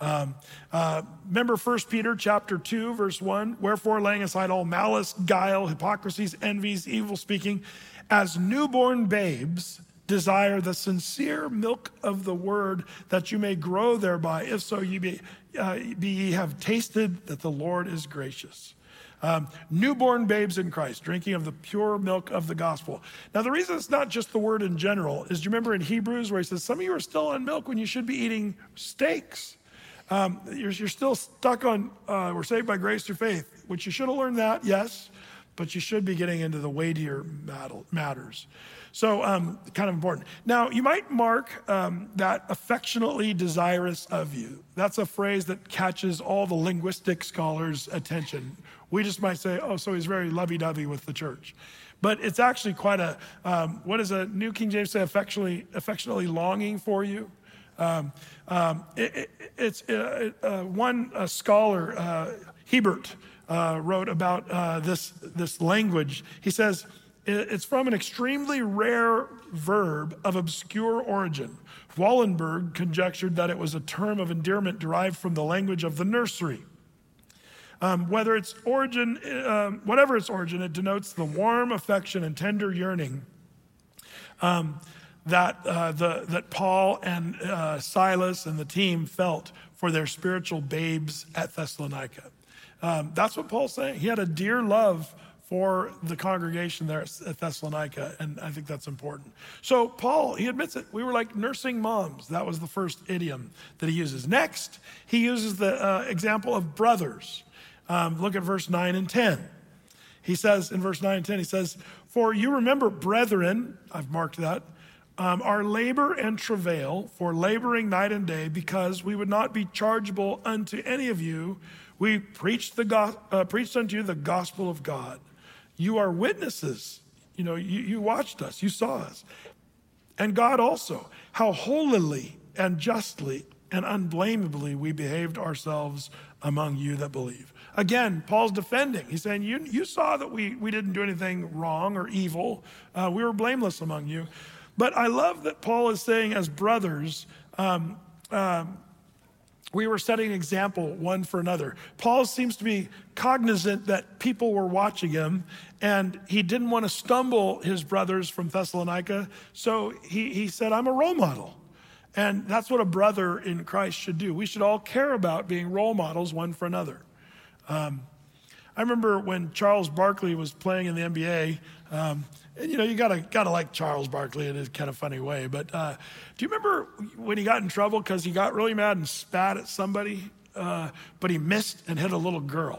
Remember 1 Peter chapter 2, verse 1, wherefore laying aside all malice, guile, hypocrisies, envies, evil speaking, as newborn babes, desire the sincere milk of the word that you may grow thereby, if so ye have tasted that the Lord is gracious. Newborn babes in Christ, drinking of the pure milk of the gospel. Now, the reason it's not just the word in general is, do you remember in Hebrews where he says, some of you are still on milk when you should be eating steaks. You're still stuck on, we're saved by grace through faith, which you should have learned that, yes, but you should be getting into the weightier matters. So kind of important. Now, you might mark that affectionately desirous of you. That's a phrase that catches all the linguistic scholars' attention. We just might say, oh, so he's very lovey-dovey with the church. But it's actually quite what does a New King James say, affectionately longing for you? One scholar, Hebert, wrote about this language. He says, it's from an extremely rare verb of obscure origin. Wallenberg conjectured that it was a term of endearment derived from the language of the nursery. Whatever its origin, it denotes the warm affection and tender yearning that Paul and Silas and the team felt for their spiritual babes at Thessalonica. That's what Paul's saying. He had a dear love for the congregation there at Thessalonica, and I think that's important. So Paul, he admits it. We were like nursing moms. That was the first idiom that he uses. Next, he uses the example of brothers. Look at verse 9 and 10. He says in verse 9 and 10, he says, for you remember, brethren, I've marked that, our labor and travail for laboring night and day, because we would not be chargeable unto any of you. We preached unto you the gospel of God. You are witnesses. You watched us, you saw us. And God also, how holily and justly and unblameably we behaved ourselves among you that believe. Again, Paul's defending. He's saying, you saw that we didn't do anything wrong or evil. We were blameless among you. But I love that Paul is saying, as brothers, we were setting an example one for another. Paul seems to be cognizant that people were watching him, and he didn't want to stumble his brothers from Thessalonica. So he said, I'm a role model. And that's what a brother in Christ should do. We should all care about being role models one for another. I remember when Charles Barkley was playing in the NBA, and you gotta like Charles Barkley in a kind of funny way. But do you remember when he got in trouble because he got really mad and spat at somebody, but he missed and hit a little girl,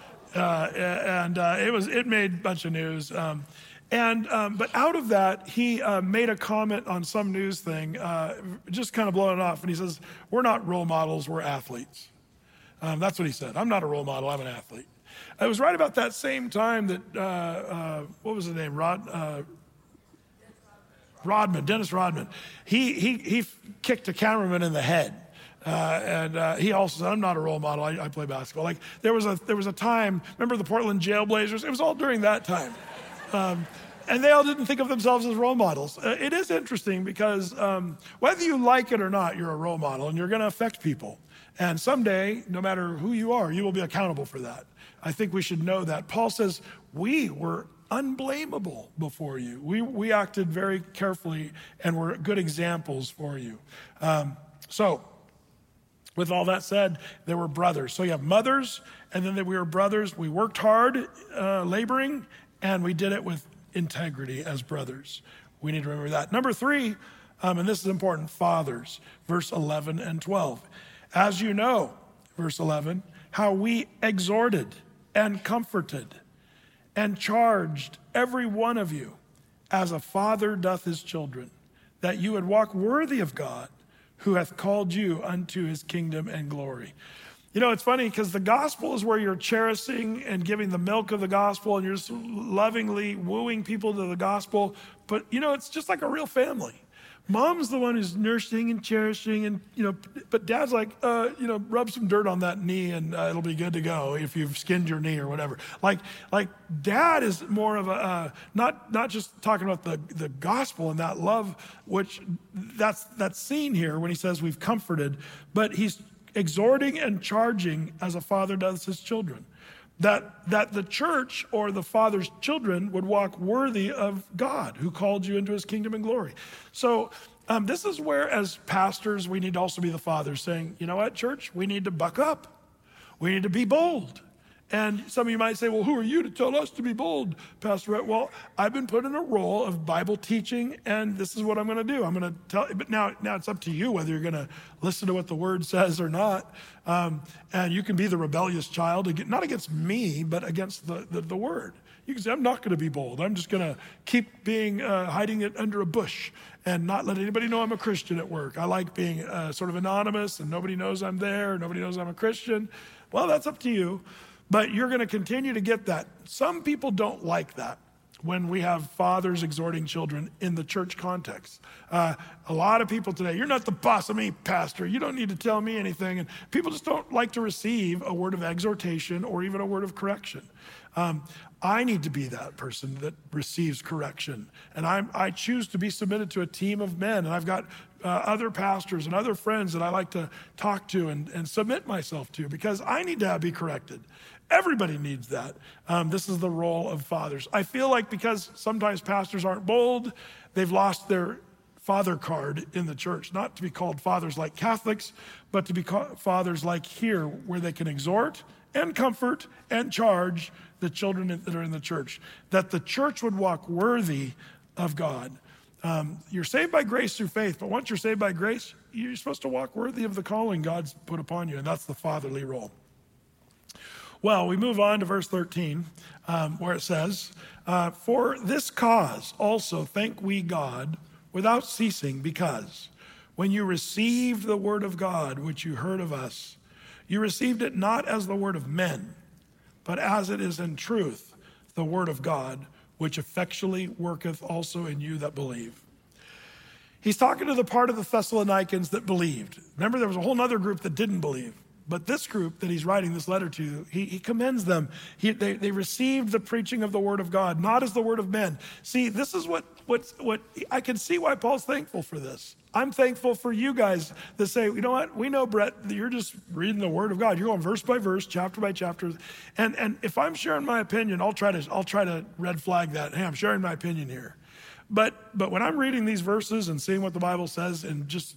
it made a bunch of news. But out of that, he made a comment on some news thing, just kind of blowing it off, and he says, "We're not role models, we're athletes." That's what he said. I'm not a role model, I'm an athlete. It was right about that same time that, what was his name? Dennis Rodman. He kicked a cameraman in the head. He also said, I'm not a role model. I play basketball. Like there was a time, remember the Portland Jailblazers? It was all during that time. And they all didn't think of themselves as role models. It is interesting because whether you like it or not, you're a role model and you're going to affect people. And someday, no matter who you are, you will be accountable for that. I think we should know that. Paul says, we were unblameable before you. We acted very carefully and were good examples for you. So, with all that said, there were brothers. So you have mothers, and then we were brothers. We worked hard, laboring, and we did it with integrity as brothers. We need to remember that. Number 3, and this is important, fathers, verse 11 and 12. As you know, verse 11, how we exhorted and comforted and charged every one of you as a father doth his children, that you would walk worthy of God, who hath called you unto his kingdom and glory. You know, it's funny because the gospel is where you're cherishing and giving the milk of the gospel and you're just lovingly wooing people to the gospel. But, you know, it's just like a real family. Mom's the one who's nursing and cherishing and, but dad's like, rub some dirt on that knee and it'll be good to go if you've skinned your knee or whatever. Like dad is more of a, not just talking about the gospel and that love, which that's seen here when he says we've comforted, but he's exhorting and charging as a father does his children. That the church or the father's children would walk worthy of God who called you into his kingdom and glory. So this is where as pastors, we need to also be the fathers saying, you know what, church, we need to buck up. We need to be bold. And some of you might say, well, who are you to tell us to be bold, Pastor Rhett? Well, I've been put in a role of Bible teaching, and this is what I'm going to do. I'm going to tell, but now it's up to you whether you're going to listen to what the word says or not. And you can be the rebellious child, not against me, but against the word. You can say, I'm not going to be bold. I'm just going to keep being, hiding it under a bush and not let anybody know I'm a Christian at work. I like being sort of anonymous and nobody knows I'm there. Nobody knows I'm a Christian. Well, that's up to you. But you're going to continue to get that. Some people don't like that when we have fathers exhorting children in the church context. A lot of people today, you're not the boss of me, pastor. You don't need to tell me anything. And people just don't like to receive a word of exhortation or even a word of correction. I need to be that person that receives correction. And I choose to be submitted to a team of men. And I've got other pastors and other friends that I like to talk to and submit myself to because I need to be corrected. Everybody needs that. This is the role of fathers. I feel like because sometimes pastors aren't bold, they've lost their father card in the church. Not to be called fathers like Catholics, but to be fathers like here, where they can exhort and comfort and charge the children that are in the church. That the church would walk worthy of God. You're saved by grace through faith, but once you're saved by grace, you're supposed to walk worthy of the calling God's put upon you, and that's the fatherly role. Well, we move on to verse 13, where it says, for this cause also thank we God without ceasing, because when you received the word of God, which you heard of us, you received it not as the word of men, but as it is in truth, the word of God, which effectually worketh also in you that believe. He's talking to the part of the Thessalonians that believed. Remember, there was a whole other group that didn't believe. But this group that he's writing this letter to, he commends them. They received the preaching of the word of God, not as the word of men. See, this is what I can see why Paul's thankful for this. I'm thankful for you guys that say, you know what? We know, Brett, that you're just reading the word of God. You're going verse by verse, chapter by chapter. And if I'm sharing my opinion, I'll try to red flag that. Hey, I'm sharing my opinion here. But when I'm reading these verses and seeing what the Bible says and just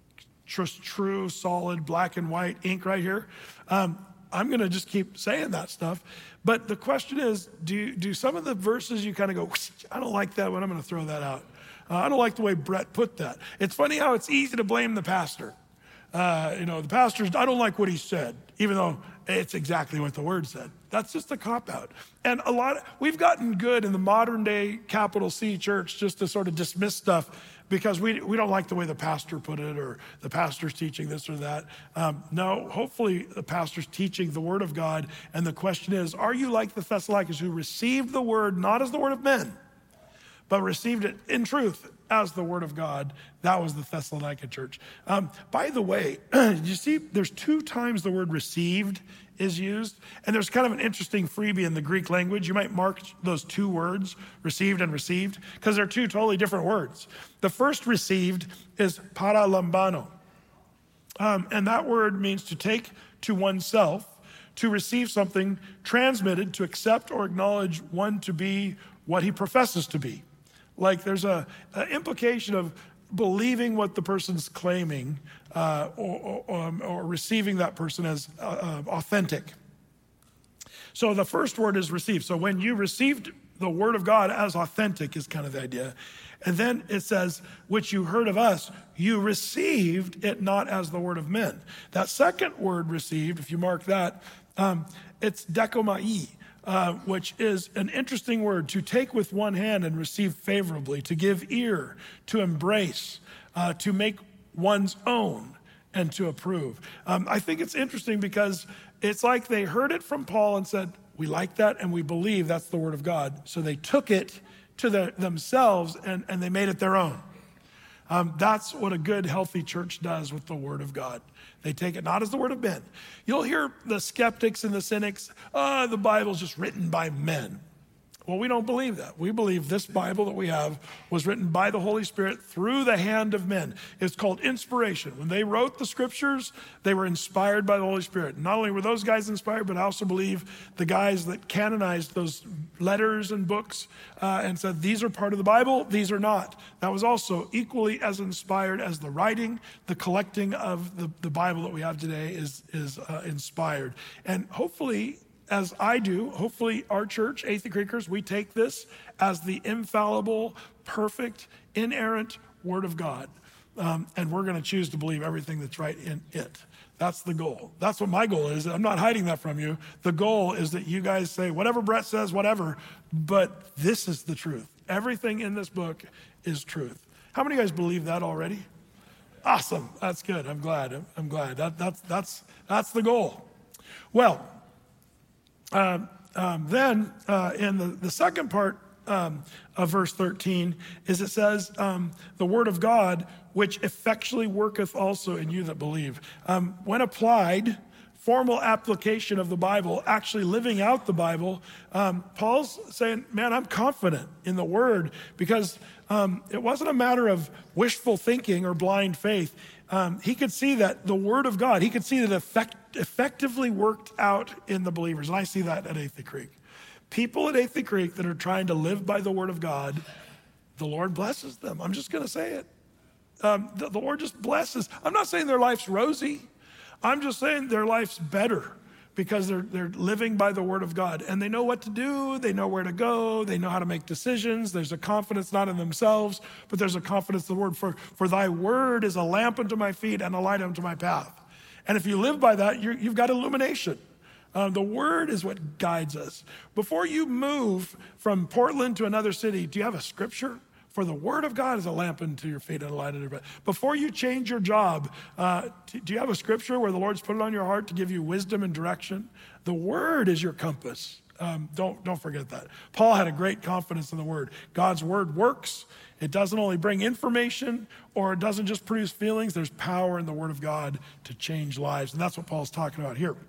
true, solid, black and white ink right here, I'm going to just keep saying that stuff. But the question is, do some of the verses you kind of go, I don't like that one, I'm going to throw that out. I don't like the way Brett put that. It's funny how it's easy to blame the pastor. The pastor's, I don't like what he said, even though it's exactly what the word said. That's just a cop-out. And we've gotten good in the modern day capital C church just to sort of dismiss stuff because we don't like the way the pastor put it or the pastor's teaching this or that. No, hopefully the pastor's teaching the word of God. And the question is, are you like the Thessalonians who received the word not as the word of men, but received it in truth as the word of God. That was the Thessalonica church. By the way, you see there's 2 times the word received is used, and there's kind of an interesting freebie in the Greek language. You might mark those 2 words, received and received, because they're 2 totally different words. The first received is paralambano, and that word means to take to oneself, to receive something transmitted, to accept or acknowledge one to be what he professes to be. Like there's an implication of believing what the person's claiming or receiving that person as authentic. So the first word is received. So when you received the word of God as authentic is kind of the idea. And then it says, which you heard of us, you received it not as the word of men. That second word received, if you mark that, it's dekomai, which is an interesting word, to take with one hand and receive favorably, to give ear, to embrace, to make one's own, and to approve. I think it's interesting because it's like they heard it from Paul and said, we like that and we believe that's the word of God. So they took it to themselves and they made it their own. That's what a good, healthy church does with the word of God. They take it not as the word of men. You'll hear the skeptics and the cynics, the Bible's just written by men. Well, we don't believe that. We believe this Bible that we have was written by the Holy Spirit through the hand of men. It's called inspiration. When they wrote the scriptures, they were inspired by the Holy Spirit. Not only were those guys inspired, but I also believe the guys that canonized those letters and books and said, these are part of the Bible, these are not. That was also equally as inspired as the writing. The collecting of the Bible that we have today is inspired. And hopefully, as I do, hopefully our church, Athey Creekers, we take this as the infallible, perfect, inerrant word of God. And we're going to choose to believe everything that's right in it. That's the goal. That's what my goal is. I'm not hiding that from you. The goal is that you guys say, whatever Brett says, whatever, but this is the truth. Everything in this book is truth. How many of you guys believe that already? Awesome. That's good. I'm glad. That's the goal. Well, then in the second part of verse 13 is it says, the word of God, which effectually worketh also in you that believe. When applied, formal application of the Bible, actually living out the Bible, Paul's saying, man, I'm confident in the word because it wasn't a matter of wishful thinking or blind faith. He could see that the word of God, he could see that effectively worked out in the believers. And I see that at Athey Creek. People at Athey Creek that are trying to live by the word of God, the Lord blesses them. I'm just going to say it. The Lord just blesses. I'm not saying their life's rosy. I'm just saying their life's better because they're living by the word of God. And they know what to do. They know where to go. They know how to make decisions. There's a confidence not in themselves, but there's a confidence in the word. For thy word is a lamp unto my feet and a light unto my path. And if you live by that, you've got illumination. The word is what guides us. Before you move from Portland to another city, do you have a scripture? For the word of God is a lamp unto your feet and a light unto your path. Before you change your job, do you have a scripture where the Lord's put it on your heart to give you wisdom and direction? The word is your compass. Don't forget that. Paul had a great confidence in the word. God's word works. It doesn't only bring information or it doesn't just produce feelings. There's power in the word of God to change lives. And that's what Paul's talking about here.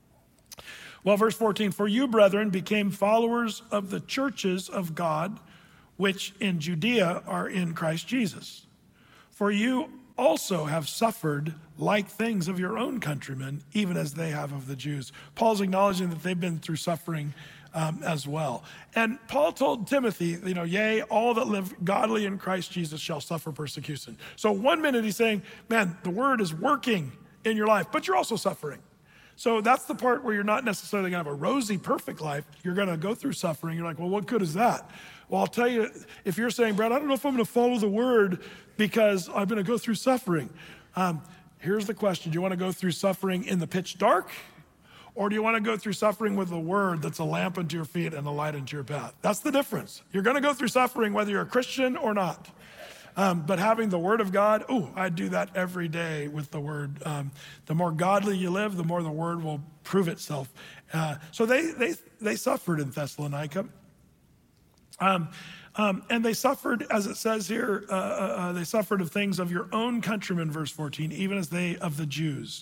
Well, verse 14, for you, brethren, became followers of the churches of God, which in Judea are in Christ Jesus. For you also have suffered like things of your own countrymen, even as they have of the Jews. Paul's acknowledging that they've been through suffering as well. And Paul told Timothy, yea, all that live godly in Christ Jesus shall suffer persecution. So one minute he's saying, man, the word is working in your life, but you're also suffering. So that's the part where you're not necessarily going to have a rosy, perfect life. You're going to go through suffering. You're like, well, what good is that? Well, I'll tell you, if you're saying, Brad, I don't know if I'm going to follow the word because I'm going to go through suffering. Here's the question. Do you want to go through suffering in the pitch dark? Or do you want to go through suffering with a word that's a lamp unto your feet and a light unto your path? That's the difference. You're going to go through suffering whether you're a Christian or not. But having the word of God, I do that every day with the word. The more godly you live, the more the word will prove itself. So they suffered in Thessalonica. And they suffered, as it says here, they suffered of things of your own countrymen, verse 14, even as they of the Jews.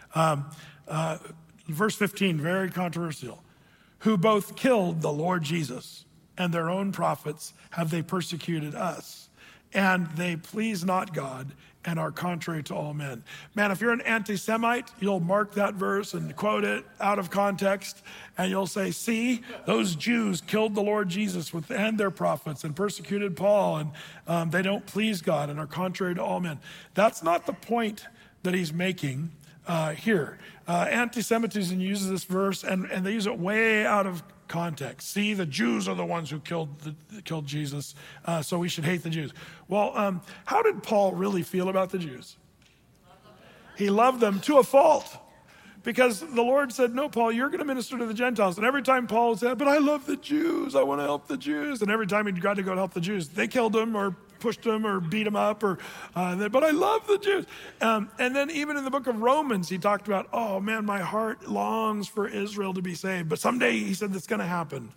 Verse 15, very controversial. Who both killed the Lord Jesus and their own prophets have they persecuted us. And they please not God and are contrary to all men. Man, if you're an anti-Semite, you'll mark that verse and quote it out of context, and you'll say, see, those Jews killed the Lord Jesus and their prophets and persecuted Paul, and they don't please God and are contrary to all men. That's not the point that he's making here. Anti-Semitism uses this verse, and they use it way out of context. See, the Jews are the ones who killed Jesus, so we should hate the Jews. Well, how did Paul really feel about the Jews? He loved them to a fault, because the Lord said, no, Paul, you're going to minister to the Gentiles. And every time Paul said, but I love the Jews, I want to help the Jews. And every time he got to go help the Jews, they killed him or pushed him or beat him up, but I love the Jews. And then even in the book of Romans, he talked about, oh man, my heart longs for Israel to be saved. But someday, he said, that's going to happen.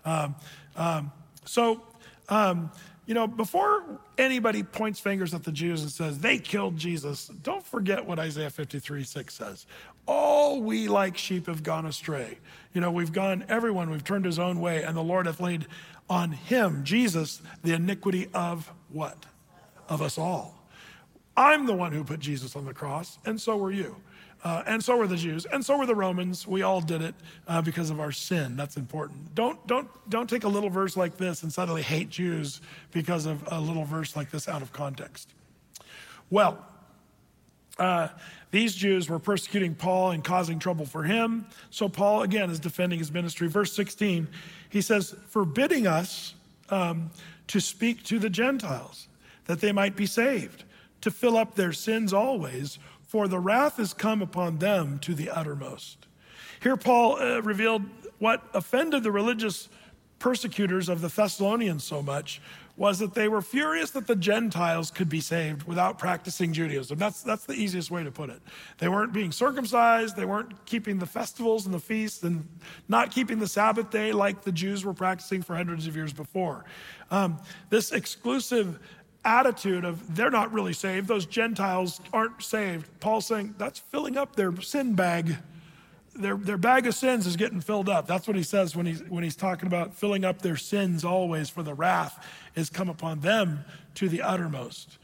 Before anybody points fingers at the Jews and says, they killed Jesus, don't forget what Isaiah 53:6 says. All we like sheep have gone astray. We've turned his own way, and the Lord hath laid on him, Jesus, the iniquity of what? Of us all. I'm the one who put Jesus on the cross, and so were you. And so were the Jews, and so were the Romans. We all did it because of our sin. That's important. Don't take a little verse like this and suddenly hate Jews because of a little verse like this out of context. Well, these Jews were persecuting Paul and causing trouble for him. So Paul, again, is defending his ministry. Verse 16, he says, forbidding us to speak to the Gentiles, that they might be saved, to fill up their sins always, for the wrath is come upon them to the uttermost. Here Paul revealed what offended the religious persecutors of the Thessalonians so much was that they were furious that the Gentiles could be saved without practicing Judaism. That's the easiest way to put it. They weren't being circumcised, they weren't keeping the festivals and the feasts, and not keeping the Sabbath day like the Jews were practicing for hundreds of years before. This exclusive attitude of they're not really saved, those Gentiles aren't saved. Paul's saying that's filling up their sin bag. Their bag of sins is getting filled up. That's what he says when he's talking about filling up their sins always, for the wrath is come upon them to the uttermost.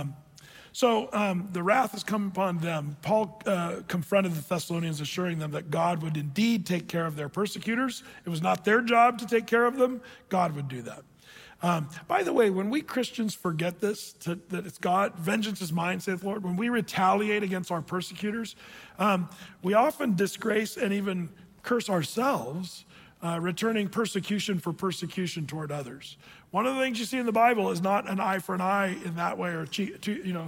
The wrath has come upon them. Paul confronted the Thessalonians, assuring them that God would indeed take care of their persecutors. It was not their job to take care of them. God would do that. By the way, when we Christians forget this, that it's God, vengeance is mine, saith the Lord, when we retaliate against our persecutors, we often disgrace and even curse ourselves, returning persecution for persecution toward others. One of the things you see in the Bible is not an eye for an eye in that way, or turn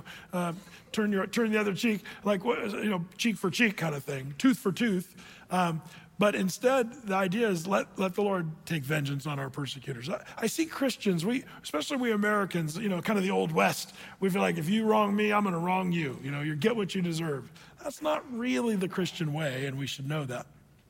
the other cheek, like cheek for cheek kind of thing, tooth for tooth. But instead, the idea is let the Lord take vengeance on our persecutors. I see Christians, especially we Americans, kind of the old West. We feel like if you wrong me, I'm going to wrong you. You get what you deserve. That's not really the Christian way, and we should know that.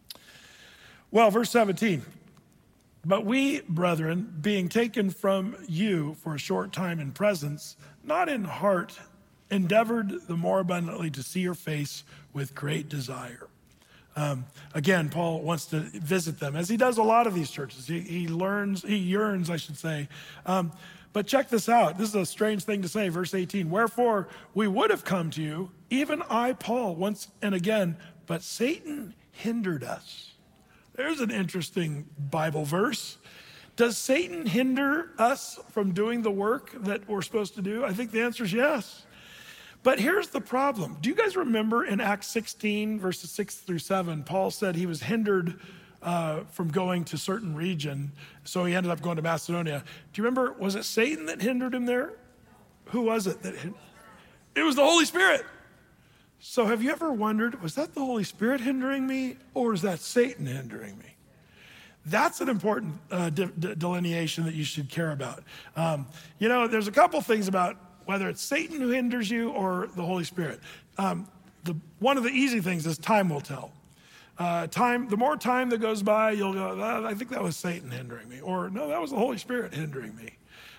Well, verse 17. But we, brethren, being taken from you for a short time in presence, not in heart, endeavored the more abundantly to see your face with great desire. Again, Paul wants to visit them, as he does a lot of these churches. He yearns, I should say. But check this out. This is a strange thing to say. Verse 18, wherefore we would have come to you, even I, Paul, once and again, but Satan hindered us. There's an interesting Bible verse. Does Satan hinder us from doing the work that we're supposed to do? I think the answer is yes. But here's the problem. Do you guys remember in Acts 16, verses 6-7, Paul said he was hindered from going to a certain region, so he ended up going to Macedonia. Do you remember, was it Satan that hindered him there? Who was it that hindered? It was the Holy Spirit. So have you ever wondered, was that the Holy Spirit hindering me, or is that Satan hindering me? That's an important delineation that you should care about. There's a couple things about whether it's Satan who hinders you or the Holy Spirit. One of the easy things is time will tell. The more time that goes by, you'll go, I think that was Satan hindering me. Or, no, that was the Holy Spirit hindering me.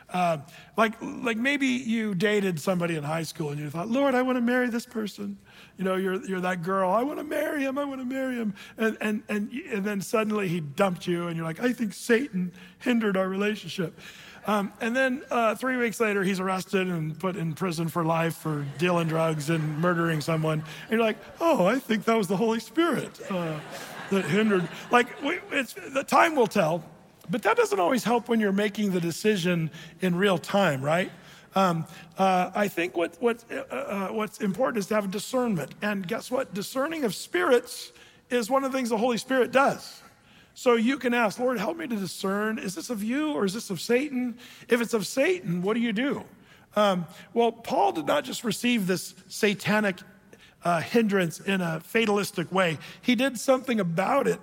Like maybe you dated somebody in high school and you thought, Lord, I want to marry this person. You know, you're that girl. I want to marry him. I want to marry him. And then suddenly he dumped you, and you're like, I think Satan hindered our relationship. And then 3 weeks later, he's arrested and put in prison for life for dealing drugs and murdering someone. And you're like, oh, I think that was the Holy Spirit that hindered. The time will tell, but that doesn't always help when you're making the decision in real time, right? I think what's important is to have discernment. And guess what? Discerning of spirits is one of the things the Holy Spirit does. So you can ask, Lord, help me to discern. Is this of you or is this of Satan? If it's of Satan, what do you do? Well, Paul did not just receive this satanic hindrance in a fatalistic way. He did something about it.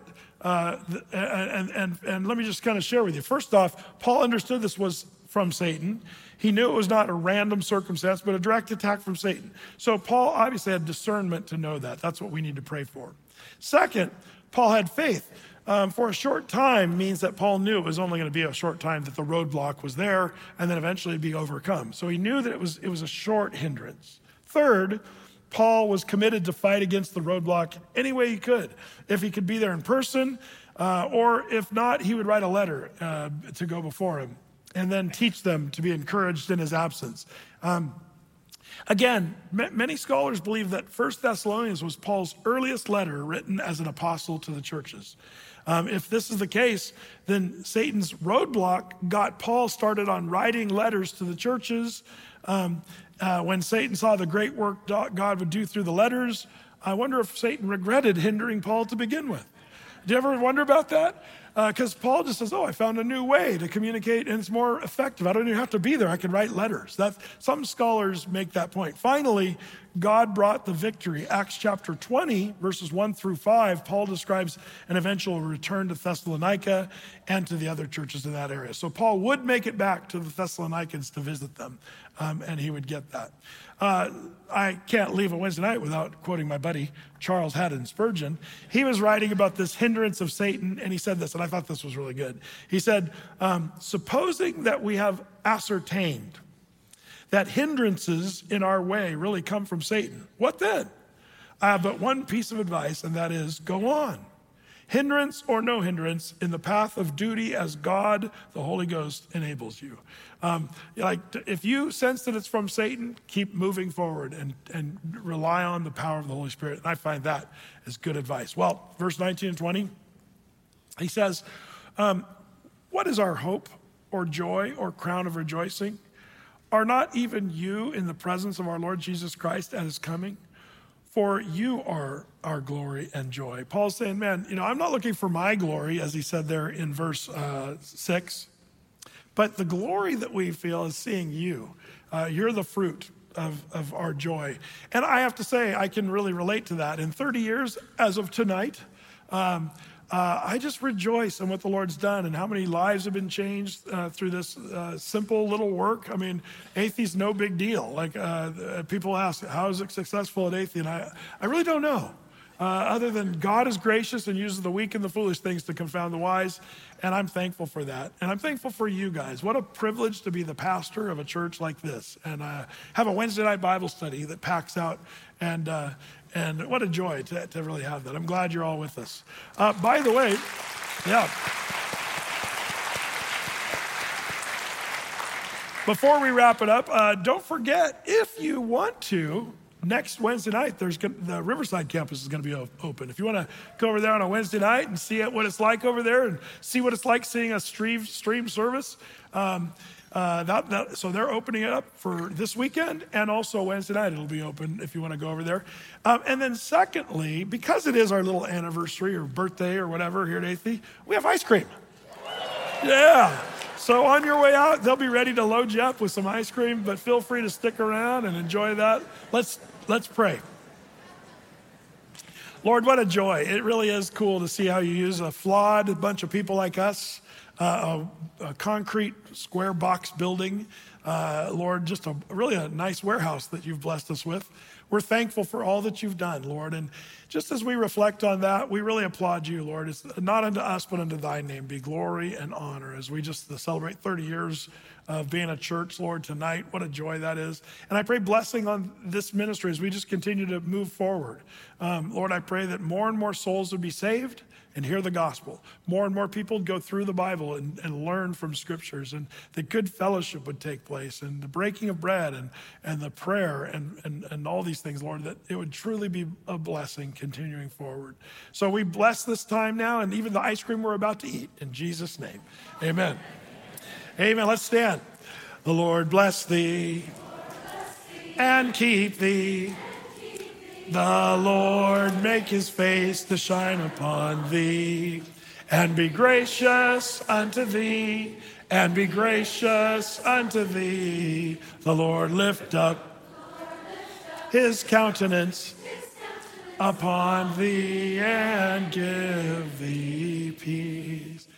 And let me just kind of share with you. First off, Paul understood this was from Satan. He knew it was not a random circumstance, but a direct attack from Satan. So Paul obviously had discernment to know that. That's what we need to pray for. Second, Paul had faith. For a short time means that Paul knew it was only going to be a short time that the roadblock was there, and then eventually it'd be overcome. So he knew that it was a short hindrance. Third, Paul was committed to fight against the roadblock any way he could. If he could be there in person, or if not, he would write a letter to go before him and then teach them to be encouraged in his absence. Again, many scholars believe that 1 Thessalonians was Paul's earliest letter written as an apostle to the churches. If this is the case, then Satan's roadblock got Paul started on writing letters to the churches. When Satan saw the great work God would do through the letters, I wonder if Satan regretted hindering Paul to begin with. Do you ever wonder about that? Because Paul just says, I found a new way to communicate and it's more effective. I don't even have to be there. I can write letters. Some scholars make that point. Finally, God brought the victory. Acts chapter 20, verses 1 through 5, Paul describes an eventual return to Thessalonica and to the other churches in that area. So Paul would make it back to the Thessalonians to visit them, and he would get that. I can't leave a Wednesday night without quoting my buddy Charles Haddon Spurgeon. He was writing about this hindrance of Satan, and he said this, and I thought this was really good. He said, supposing that we have ascertained that hindrances in our way really come from Satan, what then? But one piece of advice, and that is, go on. Hindrance or no hindrance, in the path of duty as God, the Holy Ghost, enables you. If you sense that it's from Satan, keep moving forward and rely on the power of the Holy Spirit. And I find that is good advice. Well, verse 19 and 20, he says, what is our hope or joy or crown of rejoicing? Are not even you in the presence of our Lord Jesus Christ at his coming? For you are our glory and joy. Paul's saying, man, I'm not looking for my glory, as he said there in verse 6. But the glory that we feel is seeing you. You're the fruit of our joy. And I have to say, I can really relate to that. In 30 years, as of tonight, I just rejoice in what the Lord's done and how many lives have been changed through this simple little work. I mean, Athey's no big deal. People ask, how is it successful at Athey? And I really don't know. Other than God is gracious and uses the weak and the foolish things to confound the wise. And I'm thankful for that. And I'm thankful for you guys. What a privilege to be the pastor of a church like this and have a Wednesday night Bible study that packs out. And what a joy to really have that. I'm glad you're all with us. By the way, yeah. Before we wrap it up, don't forget, if you want to, next Wednesday night, the Riverside campus is going to be open. If you want to go over there on a Wednesday night and see what it's like over there and see what it's like seeing a stream service, so they're opening it up for this weekend, and also Wednesday night it'll be open if you want to go over there. And then secondly, because it is our little anniversary or birthday or whatever here at Athey, we have ice cream. Yeah. So on your way out, they'll be ready to load you up with some ice cream, but feel free to stick around and enjoy that. Let's pray. Lord, what a joy. It really is cool to see how you use a flawed bunch of people like us a concrete square box building. Lord, just really a nice warehouse that you've blessed us with. We're thankful for all that you've done, Lord. And just as we reflect on that, we really applaud you, Lord. It's not unto us, but unto thy name be glory and honor as we just celebrate 30 years of being a church, Lord, tonight. What a joy that is. And I pray blessing on this ministry as we just continue to move forward. Lord, I pray that more and more souls would be saved and hear the gospel. More and more people would go through the Bible and learn from scriptures, and that good fellowship would take place, and the breaking of bread and the prayer and all these things, Lord, that it would truly be a blessing continuing forward. So we bless this time now, and even the ice cream we're about to eat, in Jesus' name. Amen. Amen. Let's stand. The Lord bless thee and keep thee. The Lord make his face to shine upon thee and be gracious unto thee, and be gracious unto thee. The Lord lift up his countenance upon thee and give thee peace.